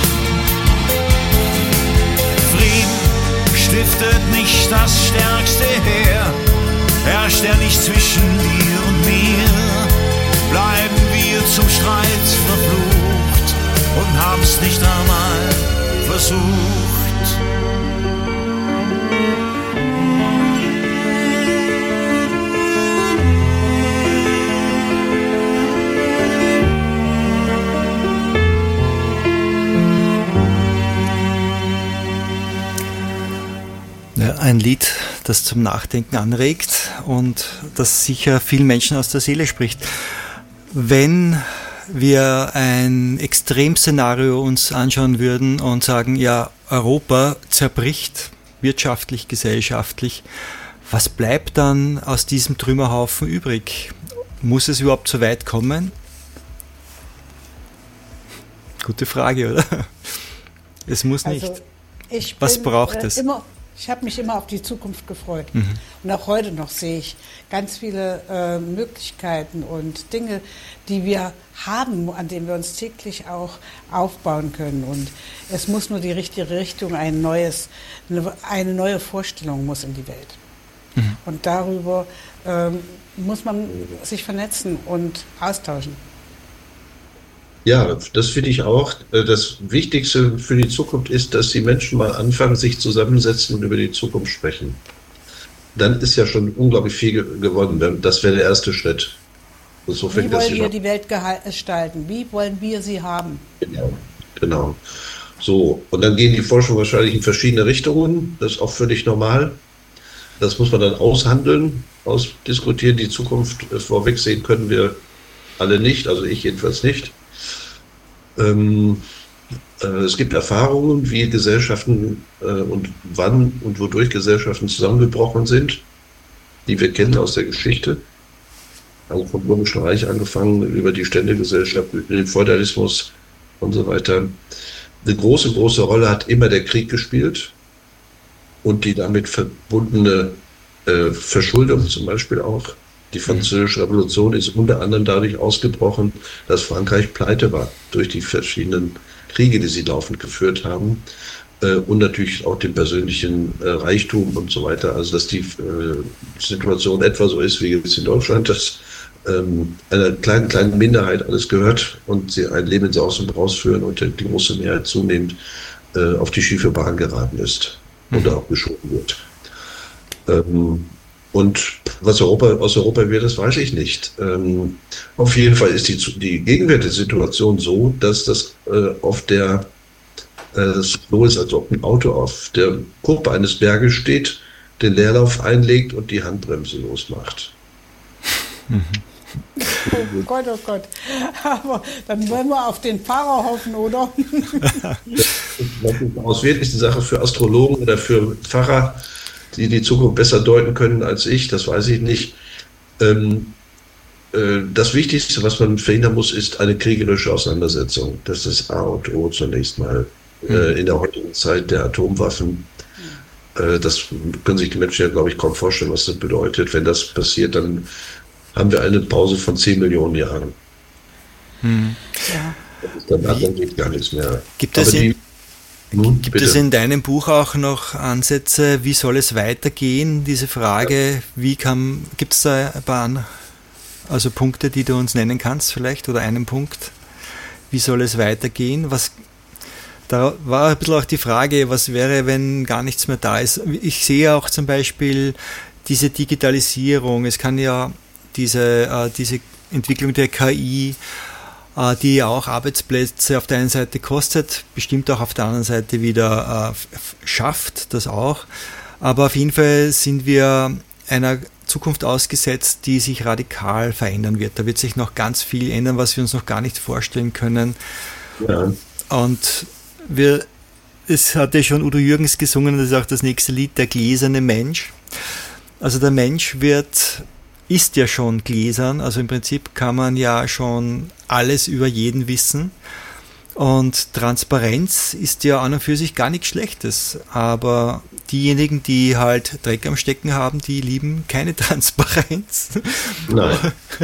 Speaker 6: Frieden stiftet nicht das stärkste Heer, herrscht er nicht zwischen dir und mir, bleiben wir zum Streit verflucht und haben's nicht einmal versucht.
Speaker 2: Ein Lied, das zum Nachdenken anregt und das sicher vielen Menschen aus der Seele spricht. Wenn wir ein Extremszenario uns anschauen würden und sagen, ja, Europa zerbricht wirtschaftlich, gesellschaftlich, was bleibt dann aus diesem Trümmerhaufen übrig? Muss es überhaupt so weit kommen? Gute Frage, oder? Es muss nicht.
Speaker 3: Also ich
Speaker 2: was
Speaker 3: bin,
Speaker 2: braucht
Speaker 3: äh,
Speaker 2: es?
Speaker 3: Immer Ich habe mich immer auf die Zukunft gefreut.
Speaker 2: Mhm.
Speaker 3: Und auch heute noch sehe ich ganz viele äh, Möglichkeiten und Dinge, die wir haben, an denen wir uns täglich auch aufbauen können. Und es muss nur die richtige Richtung, ein neues, eine neue Vorstellung muss in die Welt. Mhm. Und darüber ähm, muss man sich vernetzen und austauschen.
Speaker 4: Ja, das finde ich auch. Das Wichtigste für die Zukunft ist, dass die Menschen mal anfangen, sich zusammensetzen und über die Zukunft sprechen. Dann ist ja schon unglaublich viel gewonnen. Das wäre der erste Schritt. So
Speaker 3: Wie wollen wir
Speaker 4: an.
Speaker 3: die Welt gestalten? Wie wollen wir sie haben?
Speaker 4: Genau, genau. So, und dann gehen die Forschung wahrscheinlich in verschiedene Richtungen. Das ist auch völlig normal. Das muss man dann aushandeln, ausdiskutieren. Die Zukunft vorwegsehen können wir alle nicht, also ich jedenfalls nicht. Ähm, äh, es gibt Erfahrungen, wie Gesellschaften äh, und wann und wodurch Gesellschaften zusammengebrochen sind, die wir kennen aus der Geschichte. Also vom Römischen Reich angefangen, über die Ständegesellschaft, über den Feudalismus und so weiter. Eine große, große Rolle hat immer der Krieg gespielt und die damit verbundene äh, Verschuldung zum Beispiel auch. Die Französische Revolution ist unter anderem dadurch ausgebrochen, dass Frankreich pleite war durch die verschiedenen Kriege, die sie laufend geführt haben. äh, und natürlich auch den persönlichen äh, Reichtum und so weiter. Also dass die äh, Situation etwa so ist wie jetzt in Deutschland, dass ähm, einer kleinen, kleinen Minderheit alles gehört und sie ein Leben in Saus und Braus führen und die große Mehrheit zunehmend äh, auf die schiefe Bahn geraten ist mhm. oder auch geschoben wird. Ähm, Und was Europa, aus Europa wird, das weiß ich nicht. Ähm, auf jeden Fall ist die, die gegenwärtige Situation so, dass das äh, auf der äh, so ist, als ob ein Auto auf der Kuppe eines Berges steht, den Leerlauf einlegt und die Handbremse losmacht.
Speaker 3: Oh Gott, oh Gott. Aber dann wollen wir auf den Fahrer hoffen, oder?
Speaker 4: Das ist aus wirklich eine Sache für Astrologen oder für Pfarrer, die die Zukunft besser deuten können als ich, das weiß ich nicht. Ähm, äh, das Wichtigste, was man verhindern muss, ist eine kriegerische Auseinandersetzung. Das ist A und O zunächst mal äh, in der heutigen Zeit der Atomwaffen. Äh, das können sich die Menschen ja, glaube ich, kaum vorstellen, was das bedeutet. Wenn das passiert, dann haben wir eine Pause von zehn Millionen Jahren.
Speaker 2: Hm.
Speaker 3: Ja.
Speaker 4: Danach dann geht gar nichts mehr.
Speaker 2: Gibt es
Speaker 4: Aber die, Nun,
Speaker 2: Gibt
Speaker 4: bitte.
Speaker 2: es in deinem Buch auch noch Ansätze, wie soll es weitergehen? Diese Frage, wie kann, gibt es da ein paar also Punkte, die du uns nennen kannst vielleicht, oder einen Punkt, wie soll es weitergehen? Was, da war ein bisschen auch die Frage, was wäre, wenn gar nichts mehr da ist? Ich sehe auch zum Beispiel diese Digitalisierung, es kann ja diese, äh, diese Entwicklung der K I, die auch Arbeitsplätze auf der einen Seite kostet, bestimmt auch auf der anderen Seite wieder äh, schafft, das auch. Aber auf jeden Fall sind wir einer Zukunft ausgesetzt, die sich radikal verändern wird. Da wird sich noch ganz viel ändern, was wir uns noch gar nicht vorstellen können.
Speaker 4: Ja.
Speaker 2: Und wir, es hat ja schon Udo Jürgens gesungen, das ist auch das nächste Lied, der gläserne Mensch. Also der Mensch wird... ist ja schon gläsern, also im Prinzip kann man ja schon alles über jeden wissen und Transparenz ist ja an und für sich gar nichts Schlechtes, aber diejenigen, die halt Dreck am Stecken haben, die lieben keine Transparenz.
Speaker 4: Nein.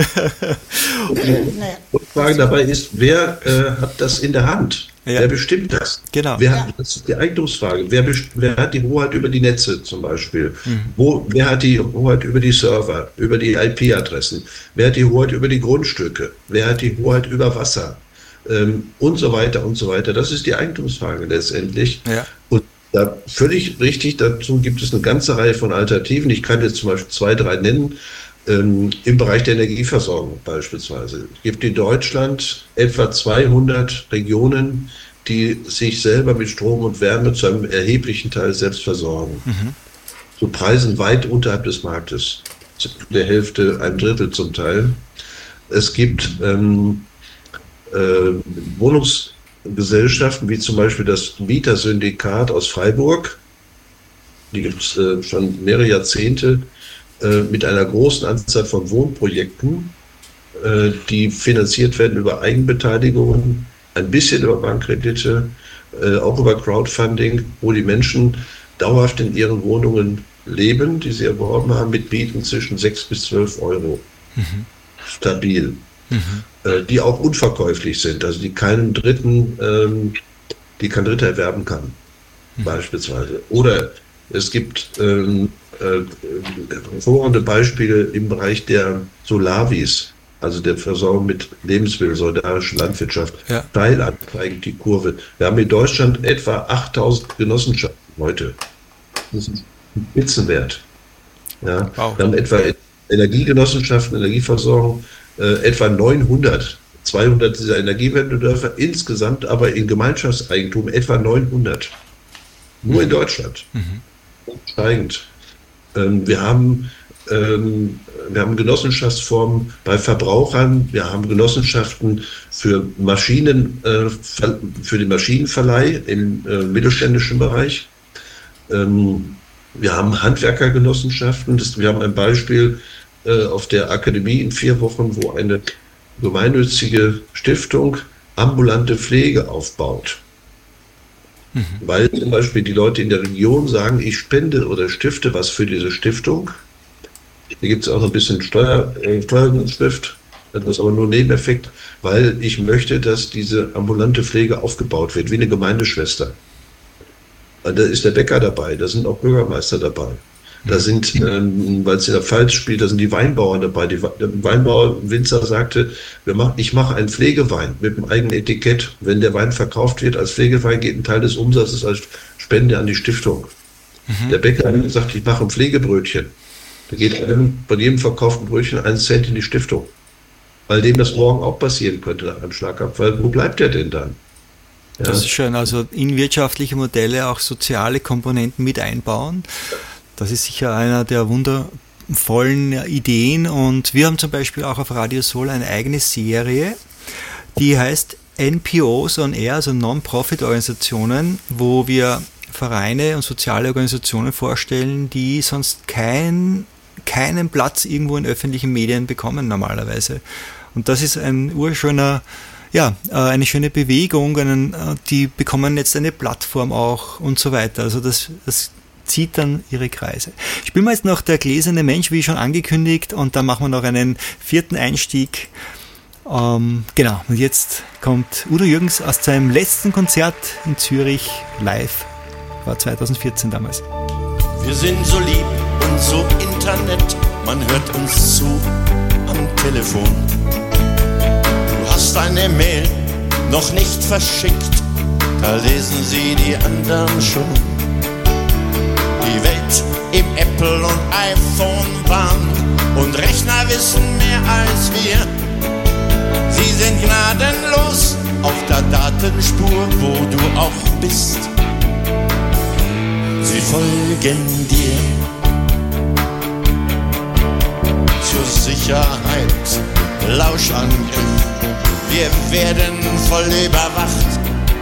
Speaker 4: Die Frage dabei ist, wer äh, hat das in der Hand? Ja. Wer bestimmt das?
Speaker 2: Genau.
Speaker 4: Wer
Speaker 3: Ja.
Speaker 4: hat, das ist die Eigentumsfrage. Wer, best- wer hat die Hoheit über die Netze zum Beispiel?
Speaker 2: Mhm.
Speaker 4: Wo, wer hat die Hoheit über die Server, über die I P-Adressen? Wer hat die Hoheit über die Grundstücke? Wer hat die Hoheit über Wasser? Ähm, und so weiter und so weiter. Das ist die Eigentumsfrage letztendlich.
Speaker 2: Ja.
Speaker 4: Und da völlig richtig, dazu gibt es eine ganze Reihe von Alternativen. Ich kann jetzt zum Beispiel zwei, drei nennen. Ähm, im Bereich der Energieversorgung beispielsweise. Es gibt in Deutschland etwa zweihundert Regionen, die sich selber mit Strom und Wärme zu einem erheblichen Teil selbst versorgen. Mhm. Zu Preisen weit unterhalb des Marktes. Der Hälfte, ein Drittel zum Teil. Es gibt ähm, äh, Wohnungsgesellschaften, wie zum Beispiel das Mietersyndikat aus Freiburg. Die gibt es äh, schon mehrere Jahrzehnte, mit einer großen Anzahl von Wohnprojekten, die finanziert werden über Eigenbeteiligungen, ein bisschen über Bankkredite, auch über Crowdfunding, wo die Menschen dauerhaft in ihren Wohnungen leben, die sie erworben haben, mit Mieten zwischen sechs bis zwölf Euro. Mhm. Stabil. Mhm. Die auch unverkäuflich sind, also die keinen Dritten, die kein Dritter erwerben kann, mhm. beispielsweise. Oder es gibt ähm, äh, hervorragende Beispiele im Bereich der Solavis, also der Versorgung mit Lebensmitteln, solidarische Landwirtschaft. Ja. Steil ansteigend die Kurve. Wir haben in Deutschland etwa achttausend Genossenschaften heute. Das ist ein Spitzenwert. Ja. Wow. Wir haben etwa Energiegenossenschaften, Energieversorgung, äh, etwa neunhundert. zweihundert dieser Energiewendedörfer, insgesamt aber in Gemeinschaftseigentum etwa neunhundert. Nur mhm. in Deutschland. Mhm. Steigend. Ähm, wir haben ähm, wir haben Genossenschaftsformen bei Verbrauchern, wir haben Genossenschaften für Maschinen, äh, für den Maschinenverleih im äh, mittelständischen Bereich. Ähm, wir haben Handwerkergenossenschaften. Das, wir haben ein Beispiel äh, auf der Akademie in vier Wochen, wo eine gemeinnützige Stiftung ambulante Pflege aufbaut. Mhm. Weil zum Beispiel die Leute in der Region sagen, ich spende oder stifte was für diese Stiftung. Hier gibt es auch ein bisschen Steuer, äh, Steuerschrift, das ist aber nur ein Nebeneffekt, weil ich möchte, dass diese ambulante Pflege aufgebaut wird, wie eine Gemeindeschwester. Da ist der Bäcker dabei, da sind auch Bürgermeister dabei. Da sind, ähm, weil es in der Pfalz spielt, da sind die Weinbauern dabei. Die, der Weinbauer, Winzer sagte, wir machen, ich mache einen Pflegewein mit einem eigenen Etikett. Wenn der Wein verkauft wird als Pflegewein, geht ein Teil des Umsatzes als Spende an die Stiftung. Mhm. Der Bäcker sagt, ich mache ein Pflegebrötchen. Da geht einem, bei jedem verkauften Brötchen ein Cent in die Stiftung. Weil dem das morgen auch passieren könnte nach einem Schlagabfall. Wo bleibt der denn dann? Ja.
Speaker 2: Das ist schön, also in wirtschaftliche Modelle auch soziale Komponenten mit einbauen. Das ist sicher einer der wundervollen Ideen und wir haben zum Beispiel auch auf Radio Soul eine eigene Serie, die heißt N P Os on Air, also Non-Profit-Organisationen, wo wir Vereine und soziale Organisationen vorstellen, die sonst kein, keinen Platz irgendwo in öffentlichen Medien bekommen normalerweise. Und das ist ein urschöner Ja, eine schöne Bewegung, einen, die bekommen jetzt eine Plattform auch und so weiter. Also das, das zieht dann ihre Kreise. Spielen wir jetzt noch Der gläserne Mensch, wie schon angekündigt, und dann machen wir noch einen vierten Einstieg. Ähm, genau, und jetzt kommt Udo Jürgens aus seinem letzten Konzert in Zürich live, war zwanzig vierzehn damals.
Speaker 7: Wir sind so lieb und so Internet, man hört uns zu am Telefon. Hast eine Mail noch nicht verschickt, da lesen sie die anderen schon. Die Welt im Apple- und iPhone-Bahn und Rechner wissen mehr als wir. Sie sind gnadenlos auf der Datenspur, wo du auch bist. Sie folgen dir zur Sicherheit, Lauschangriff. Wir werden voll überwacht.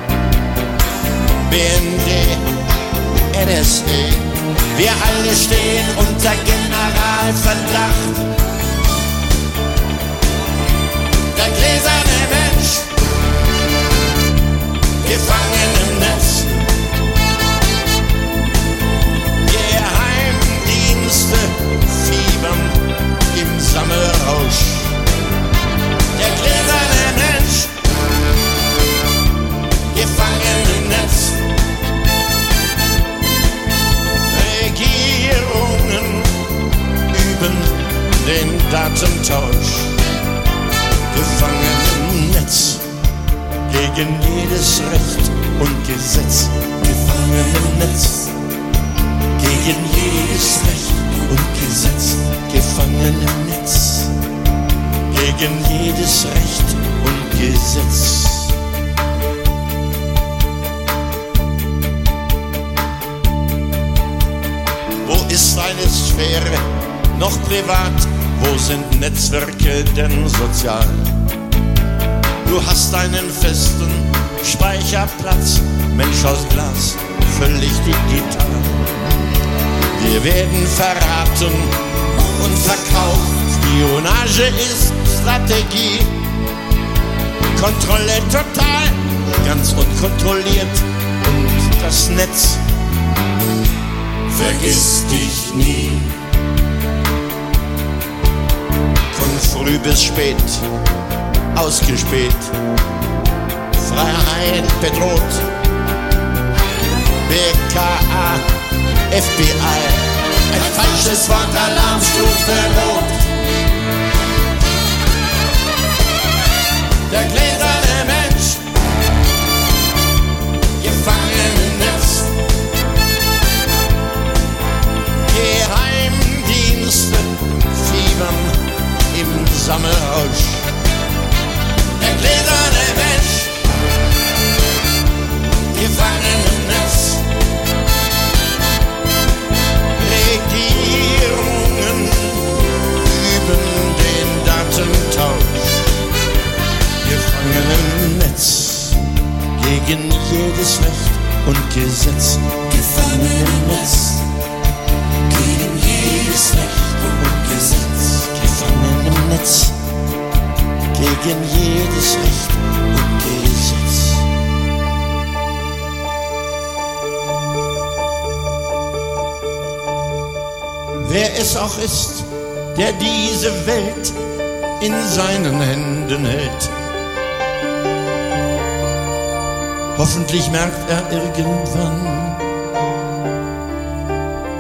Speaker 7: B N D, N S A, wir alle stehen unter Generalverdacht. Der gläserne Mensch, gefangen im Netz. Geheimdienste fiebern im Sammelrausch. Der gläserne Mensch, gefangen im Netz. Regierungen üben den Datentausch. Gefangen im Netz, gegen jedes Recht und Gesetz. Gefangen im Netz, gegen jedes Recht und Gesetz. Gefangen im Netz, gegen jedes Recht und Gesetz. Wo ist deine Sphäre noch privat? Wo sind Netzwerke denn sozial? Du hast einen festen Speicherplatz, Mensch aus Glas, völlig digital. Wir werden verraten und verkauft. Spionage ist Strategie. Kontrolle total, ganz unkontrolliert. Und das Netz vergiss dich nie. Von früh bis spät ausgespäht. Freiheit bedroht. B K A, F B I, ein falsches Wort, Alarmstufe rot. Der gläserne Mensch, gefangen im Netz. Geheimdienste fiebern im Sammelrausch. Der gläserne Mensch, gefangen im Netz. Regierungen üben den Datentausch. Gefangen im Netz, gegen jedes Recht und Gesetz. Gefangen im Netz, gegen jedes Recht und Gesetz. Gefangen im Netz, gegen jedes Recht und Gesetz. Wer es auch ist, der diese Welt in seinen Händen hält, hoffentlich merkt er irgendwann,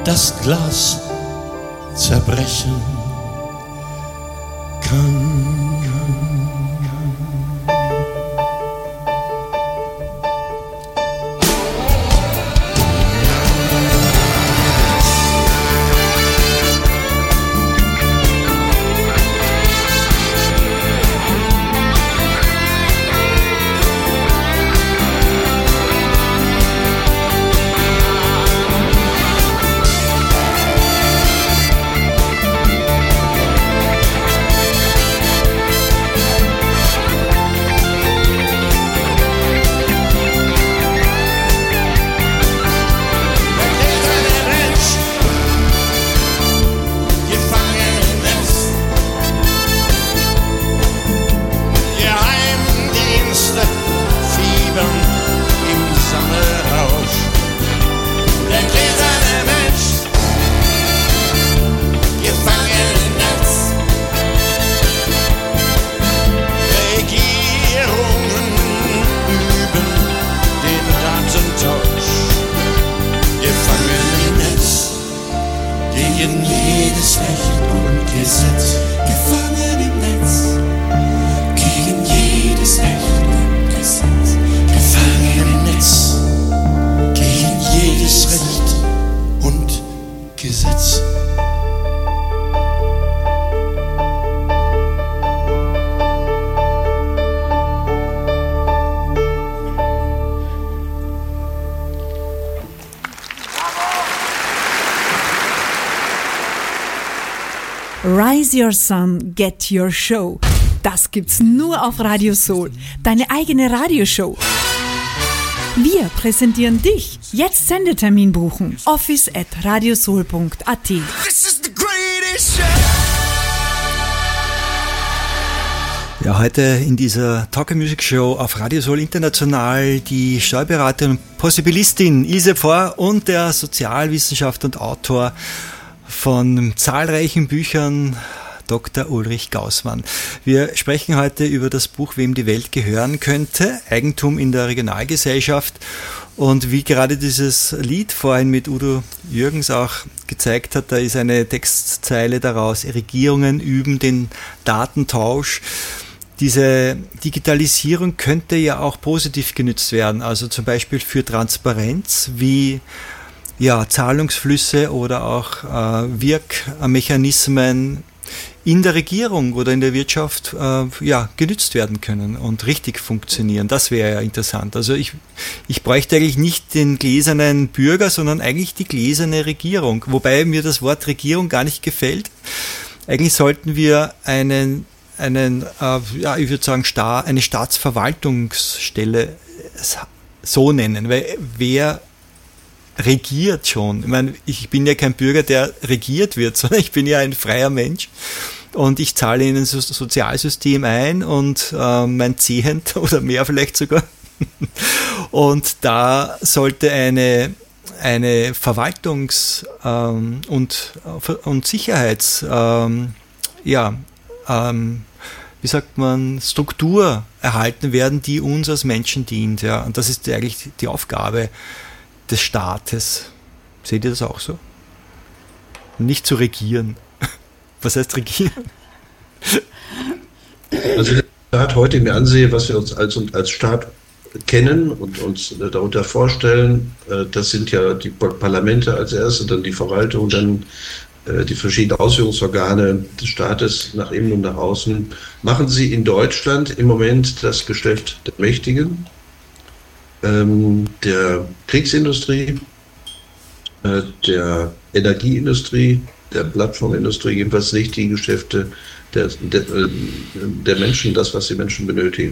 Speaker 7: das Glas zerbrechen kann.
Speaker 8: Rise Your Sun, Get Your Show. Das gibt's nur auf Radio Soul, deine eigene Radioshow. Wir präsentieren dich. Jetzt Sendetermin buchen. office at radiosoul punkt a t.
Speaker 2: Ja, heute in dieser Talk and Music Show auf Radio Soul International die Steuerberaterin und Possibilistin Ilse Pforr und der Sozialwissenschaftler und Autor von zahlreichen Büchern Doktor Ulrich Gaußmann. Wir sprechen heute über das Buch Wem die Welt gehören könnte, Eigentum in der Regionalgesellschaft. Und wie gerade dieses Lied vorhin mit Udo Jürgens auch gezeigt hat, da ist eine Textzeile daraus: Regierungen üben den Datentausch. Diese Digitalisierung könnte ja auch positiv genutzt werden, also zum Beispiel für Transparenz, wie ja, Zahlungsflüsse oder auch äh, Wirkmechanismen in der Regierung oder in der Wirtschaft äh, ja, genützt werden können und richtig funktionieren. Das wäre ja interessant. Also ich, ich bräuchte eigentlich nicht den gläsernen Bürger, sondern eigentlich die gläserne Regierung. Wobei mir das Wort Regierung gar nicht gefällt. Eigentlich sollten wir einen, einen äh, ja, ich würde sagen, Sta- eine Staatsverwaltungsstelle so nennen, weil wer regiert schon. Ich meine, ich bin ja kein Bürger, der regiert wird, sondern ich bin ja ein freier Mensch und ich zahle in ein so- Sozialsystem ein und äh, mein Zehent oder mehr vielleicht sogar. Und da sollte eine, eine Verwaltungs- ähm, und, und Sicherheits, ähm, ja, ähm, wie sagt man, Struktur erhalten werden, die uns als Menschen dient. Ja. Und das ist eigentlich die Aufgabe des Staates. Seht ihr das auch so? Nicht zu regieren. Was heißt regieren?
Speaker 4: Also der Staat heute, ich mir ansehe, was wir uns als, als Staat kennen und uns darunter vorstellen, das sind ja die Parlamente als erste, dann die Verwaltung, dann die verschiedenen Ausführungsorgane des Staates nach innen und nach außen. Machen Sie in Deutschland im Moment das Geschäft der Mächtigen, der Kriegsindustrie, der Energieindustrie, der Plattformindustrie, jedenfalls nicht die Geschäfte der, der, der Menschen, das, was die Menschen benötigen.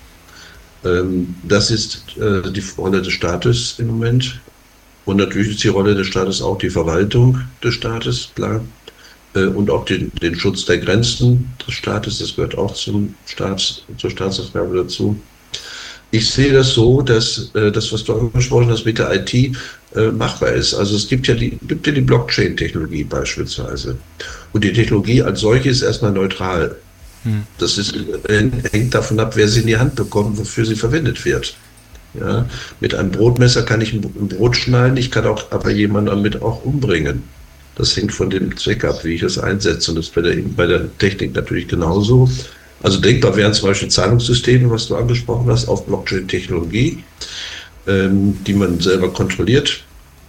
Speaker 4: Das ist die Rolle des Staates im Moment. Und natürlich ist die Rolle des Staates auch die Verwaltung des Staates, klar. Und auch den, den Schutz der Grenzen des Staates, das gehört auch zum Staats, zur Staatsaufgabe dazu. Ich sehe das so, dass äh, das, was du angesprochen hast mit der I T, äh, machbar ist. Also es gibt ja die, gibt ja die Blockchain-Technologie beispielsweise. Und die Technologie als solche ist erstmal neutral. Hm. Das ist, äh, hängt davon ab, wer sie in die Hand bekommt, wofür sie verwendet wird. Ja, mit einem Brotmesser kann ich ein Brot schneiden, ich kann auch aber jemanden damit auch umbringen. Das hängt von dem Zweck ab, wie ich es einsetze. Und das ist bei der, bei der Technik natürlich genauso. Also denkbar wären zum Beispiel Zahlungssysteme, was du angesprochen hast, auf Blockchain-Technologie, ähm, die man selber kontrolliert.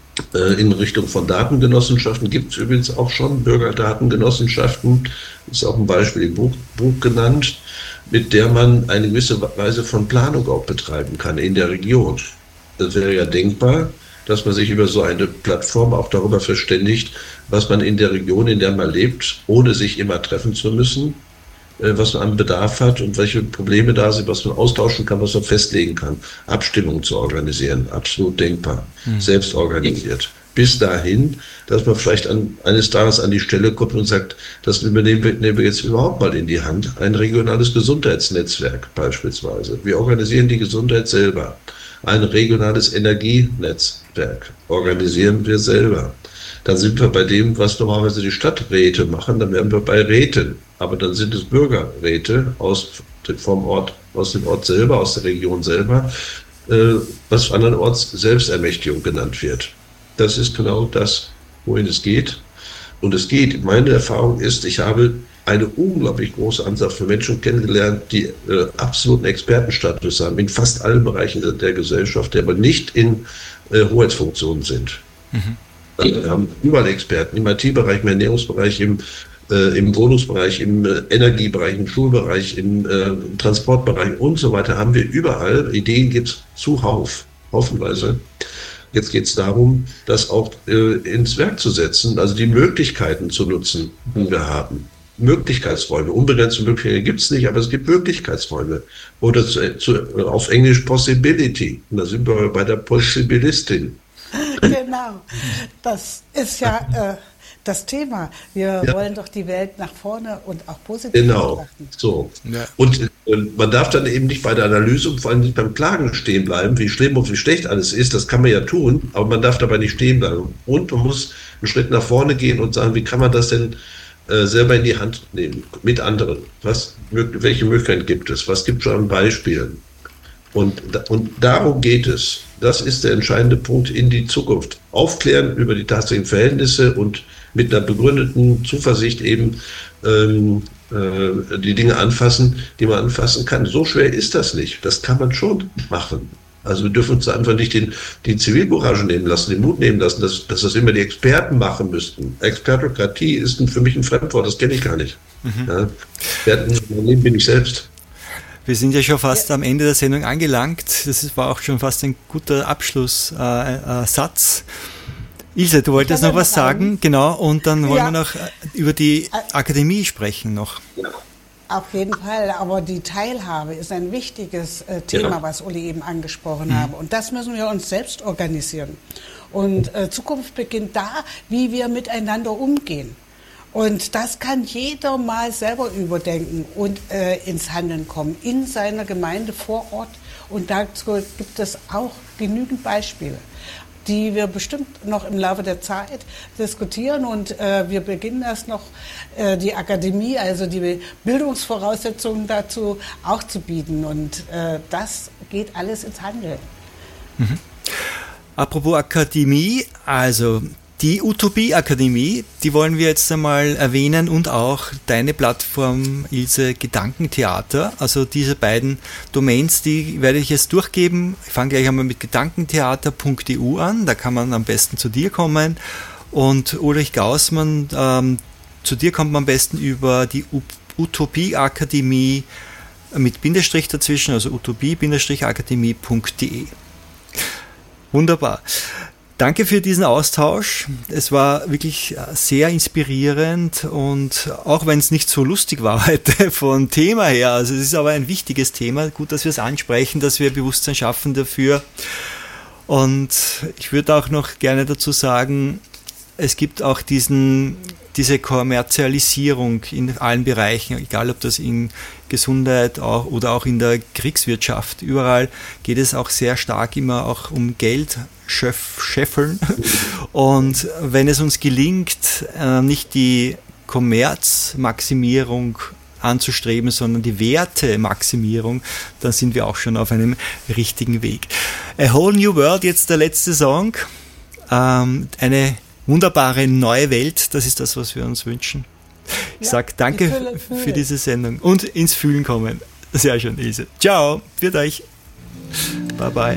Speaker 4: Äh, in Richtung von Datengenossenschaften gibt es übrigens auch schon Bürgerdatengenossenschaften. Das ist auch ein Beispiel im Buch, Buch genannt, mit der man eine gewisse Weise von Planung auch betreiben kann in der Region. Das wäre ja denkbar, dass man sich über so eine Plattform auch darüber verständigt, was man in der Region, in der man lebt, ohne sich immer treffen zu müssen, was man an Bedarf hat und welche Probleme da sind, was man austauschen kann, was man festlegen kann. Abstimmungen zu organisieren, absolut denkbar, mhm. selbst organisiert. Bis dahin, dass man vielleicht an, eines Tages an die Stelle kommt und sagt, das übernehmen wir, nehmen wir jetzt überhaupt mal in die Hand. Ein regionales Gesundheitsnetzwerk beispielsweise. Wir organisieren die Gesundheit selber. Ein regionales Energienetzwerk organisieren wir selber. Dann sind wir bei dem, was normalerweise die Stadträte machen, dann wären wir bei Räten. Aber dann sind es Bürgerräte aus, vom Ort, aus dem Ort selber, aus der Region selber, äh, was andernorts Selbstermächtigung genannt wird. Das ist genau das, wohin es geht. Und es geht, meine Erfahrung ist, ich habe eine unglaublich große Anzahl von Menschen kennengelernt, die äh, absoluten Expertenstatus haben, in fast allen Bereichen der, der Gesellschaft, die aber nicht in äh, Hoheitsfunktionen sind. Mhm. Wir haben überall Experten, im I T-Bereich, im Ernährungsbereich, im, äh, im Wohnungsbereich, im äh, Energiebereich, im Schulbereich, im, äh, im Transportbereich und so weiter, haben wir überall. Ideen gibt es zuhauf, haufenweise. Jetzt geht es darum, das auch äh, ins Werk zu setzen, also die Möglichkeiten zu nutzen, die wir haben. Möglichkeitsräume, unbegrenzte Möglichkeiten gibt es nicht, aber es gibt Möglichkeitsräume. Oder zu, zu, auf Englisch Possibility. Und da sind wir bei der Possibilistin.
Speaker 3: Genau, das ist ja äh, das Thema. Wir ja. wollen doch die Welt nach vorne und auch positiv
Speaker 4: genau.
Speaker 3: betrachten.
Speaker 4: So. Ja. Und äh, man darf dann eben nicht bei der Analyse und vor allem nicht beim Klagen stehen bleiben, wie schlimm und wie schlecht alles ist. Das kann man ja tun, aber man darf dabei nicht stehen bleiben. Und man muss einen Schritt nach vorne gehen und sagen, wie kann man das denn äh, selber in die Hand nehmen, mit anderen? Was, welche Möglichkeiten gibt es? Was gibt es schon an Beispielen? Und, und darum geht es. Das ist der entscheidende Punkt in die Zukunft. Aufklären über die tatsächlichen Verhältnisse und mit einer begründeten Zuversicht eben ähm, äh, die Dinge anfassen, die man anfassen kann. So schwer ist das nicht. Das kann man schon machen. Also wir dürfen uns einfach nicht den, die Zivilcourage nehmen lassen, den Mut nehmen lassen, dass, dass das immer die Experten machen müssten. Expertokratie ist ein, für mich ein Fremdwort, das kenne ich gar nicht. Mhm. Ja, Experten bin ich selbst.
Speaker 2: Wir sind ja schon fast ja. am Ende der Sendung angelangt. Das war auch schon fast ein guter Abschlusssatz. Äh, äh, Ilse, du wolltest noch was sagen, sagen, genau, und dann wollen ja. wir noch über die Akademie sprechen noch.
Speaker 3: Ja. Auf jeden Fall, aber die Teilhabe ist ein wichtiges äh, Thema, ja. was Uli eben angesprochen mhm. hat. Und das müssen wir uns selbst organisieren. Und äh, Zukunft beginnt da, wie wir miteinander umgehen. Und das kann jeder mal selber überdenken und äh, ins Handeln kommen, in seiner Gemeinde vor Ort. Und dazu gibt es auch genügend Beispiele, die wir bestimmt noch im Laufe der Zeit diskutieren. Und äh, wir beginnen erst noch, äh, die Akademie, also die Bildungsvoraussetzungen dazu auch zu bieten. Und äh, das geht alles ins Handeln.
Speaker 2: Mhm. Apropos Akademie, also die Utopie-Akademie, die wollen wir jetzt einmal erwähnen und auch deine Plattform, Ilse, Gedankentheater. Also diese beiden Domains, die werde ich jetzt durchgeben. Ich fange gleich einmal mit gedankentheater punkt e u an, da kann man am besten zu dir kommen. Und Ulrich Gaußmann, ähm, zu dir kommt man am besten über die Utopie-Akademie mit Bindestrich dazwischen, also utopie-akademie punkt de. Wunderbar. Danke für diesen Austausch. Es war wirklich sehr inspirierend und auch wenn es nicht so lustig war heute vom Thema her, also es ist aber ein wichtiges Thema, gut, dass wir es ansprechen, dass wir Bewusstsein schaffen dafür. Und ich würde auch noch gerne dazu sagen, es gibt auch diesen, diese Kommerzialisierung in allen Bereichen, egal ob das in Gesundheit auch, oder auch in der Kriegswirtschaft. Überall geht es auch sehr stark immer auch um Geld scheffeln. Und wenn es uns gelingt, nicht die Kommerzmaximierung anzustreben, sondern die Wertemaximierung, dann sind wir auch schon auf einem richtigen Weg. A Whole New World, jetzt der letzte Song. Ähm, eine wunderbare neue Welt, das ist das, was wir uns wünschen. Ich ja, sage danke Fülle, Fülle. für diese Sendung und ins Fühlen kommen. Sehr schön, Ilse. Ciao, für euch. Bye bye.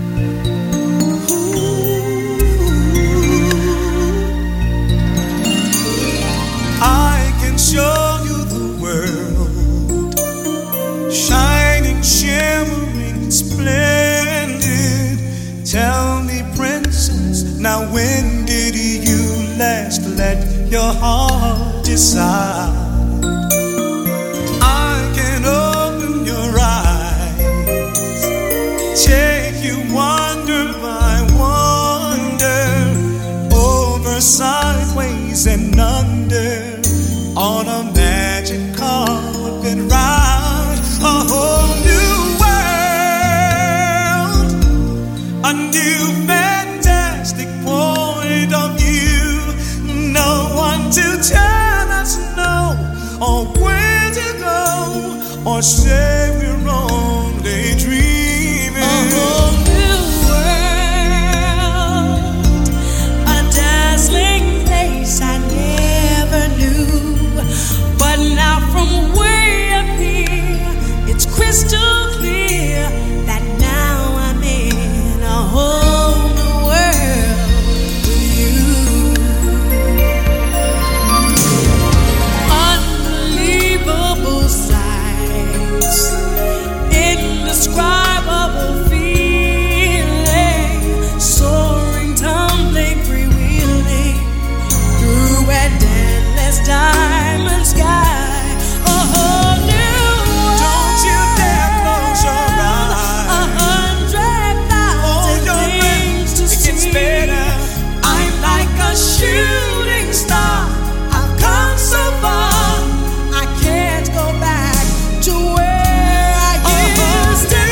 Speaker 6: I can show you the world, shining, shimmering, splendid. Tell me, princess, now when did you last let your heart decide? I can open your eyes, take you wonder by wonder, over, sideways and under, on a magic carpet ride, a whole new world, a new fantastic point of view. No one to tell us no, or where to go, or say we're only dreaming. A whole new world, a dazzling place I never knew. But now from way up here, it's crystal clear that now I'm in a whole new world with you. Unbelievable sights, indescribable feeling, soaring, tumbling, freewheeling through an endless diamond sky. A whole new world. Don't you dare close your eyes. A hundred thousand things to see. It gets better. I'm like a shooting star. I've come so far. I can't go back to where I used to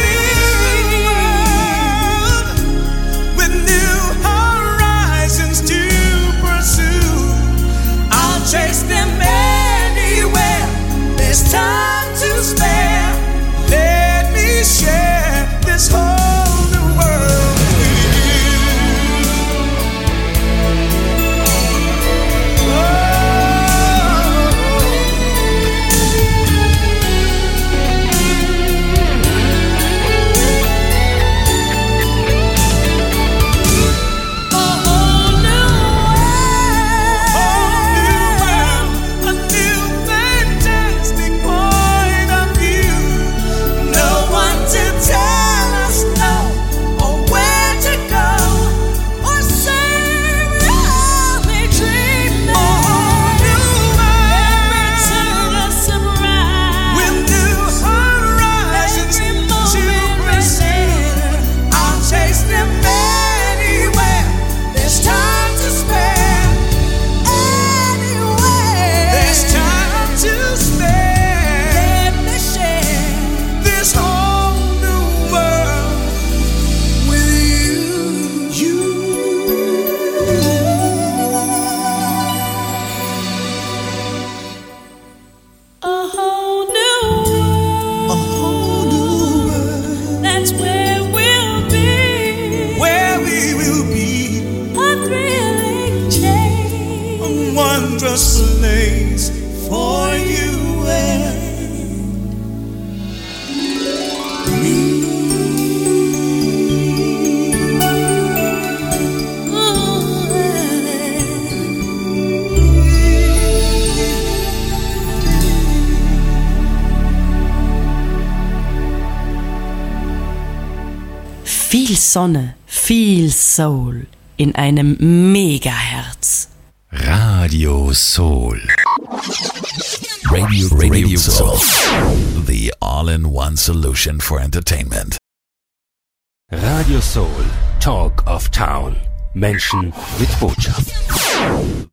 Speaker 6: be. With new horizons to pursue, I'll chase them anywhere. There's time to spare. Let me share this whole new world with you. A whole new world, a new fantastic point of view. No one to tell us no, or where to go, or say we're only dreaming. A whole new world, every turn a surprise, with new horizons to pursue. I'll chase them anywhere. There's time to spare. Anywhere. There's time to spare. Let me share this whole new world with you. You. A whole new world. A whole new world. That's where we'll be. Where we will be. A thrilling change. A wondrous place for you and me.
Speaker 9: Viel Sonne, viel Soul in einem Megaherz.
Speaker 1: Radio Soul.
Speaker 10: Radio, Radio Soul. The all-in-one solution for entertainment.
Speaker 1: Radio Soul, Talk of Town. Menschen mit Botschaft.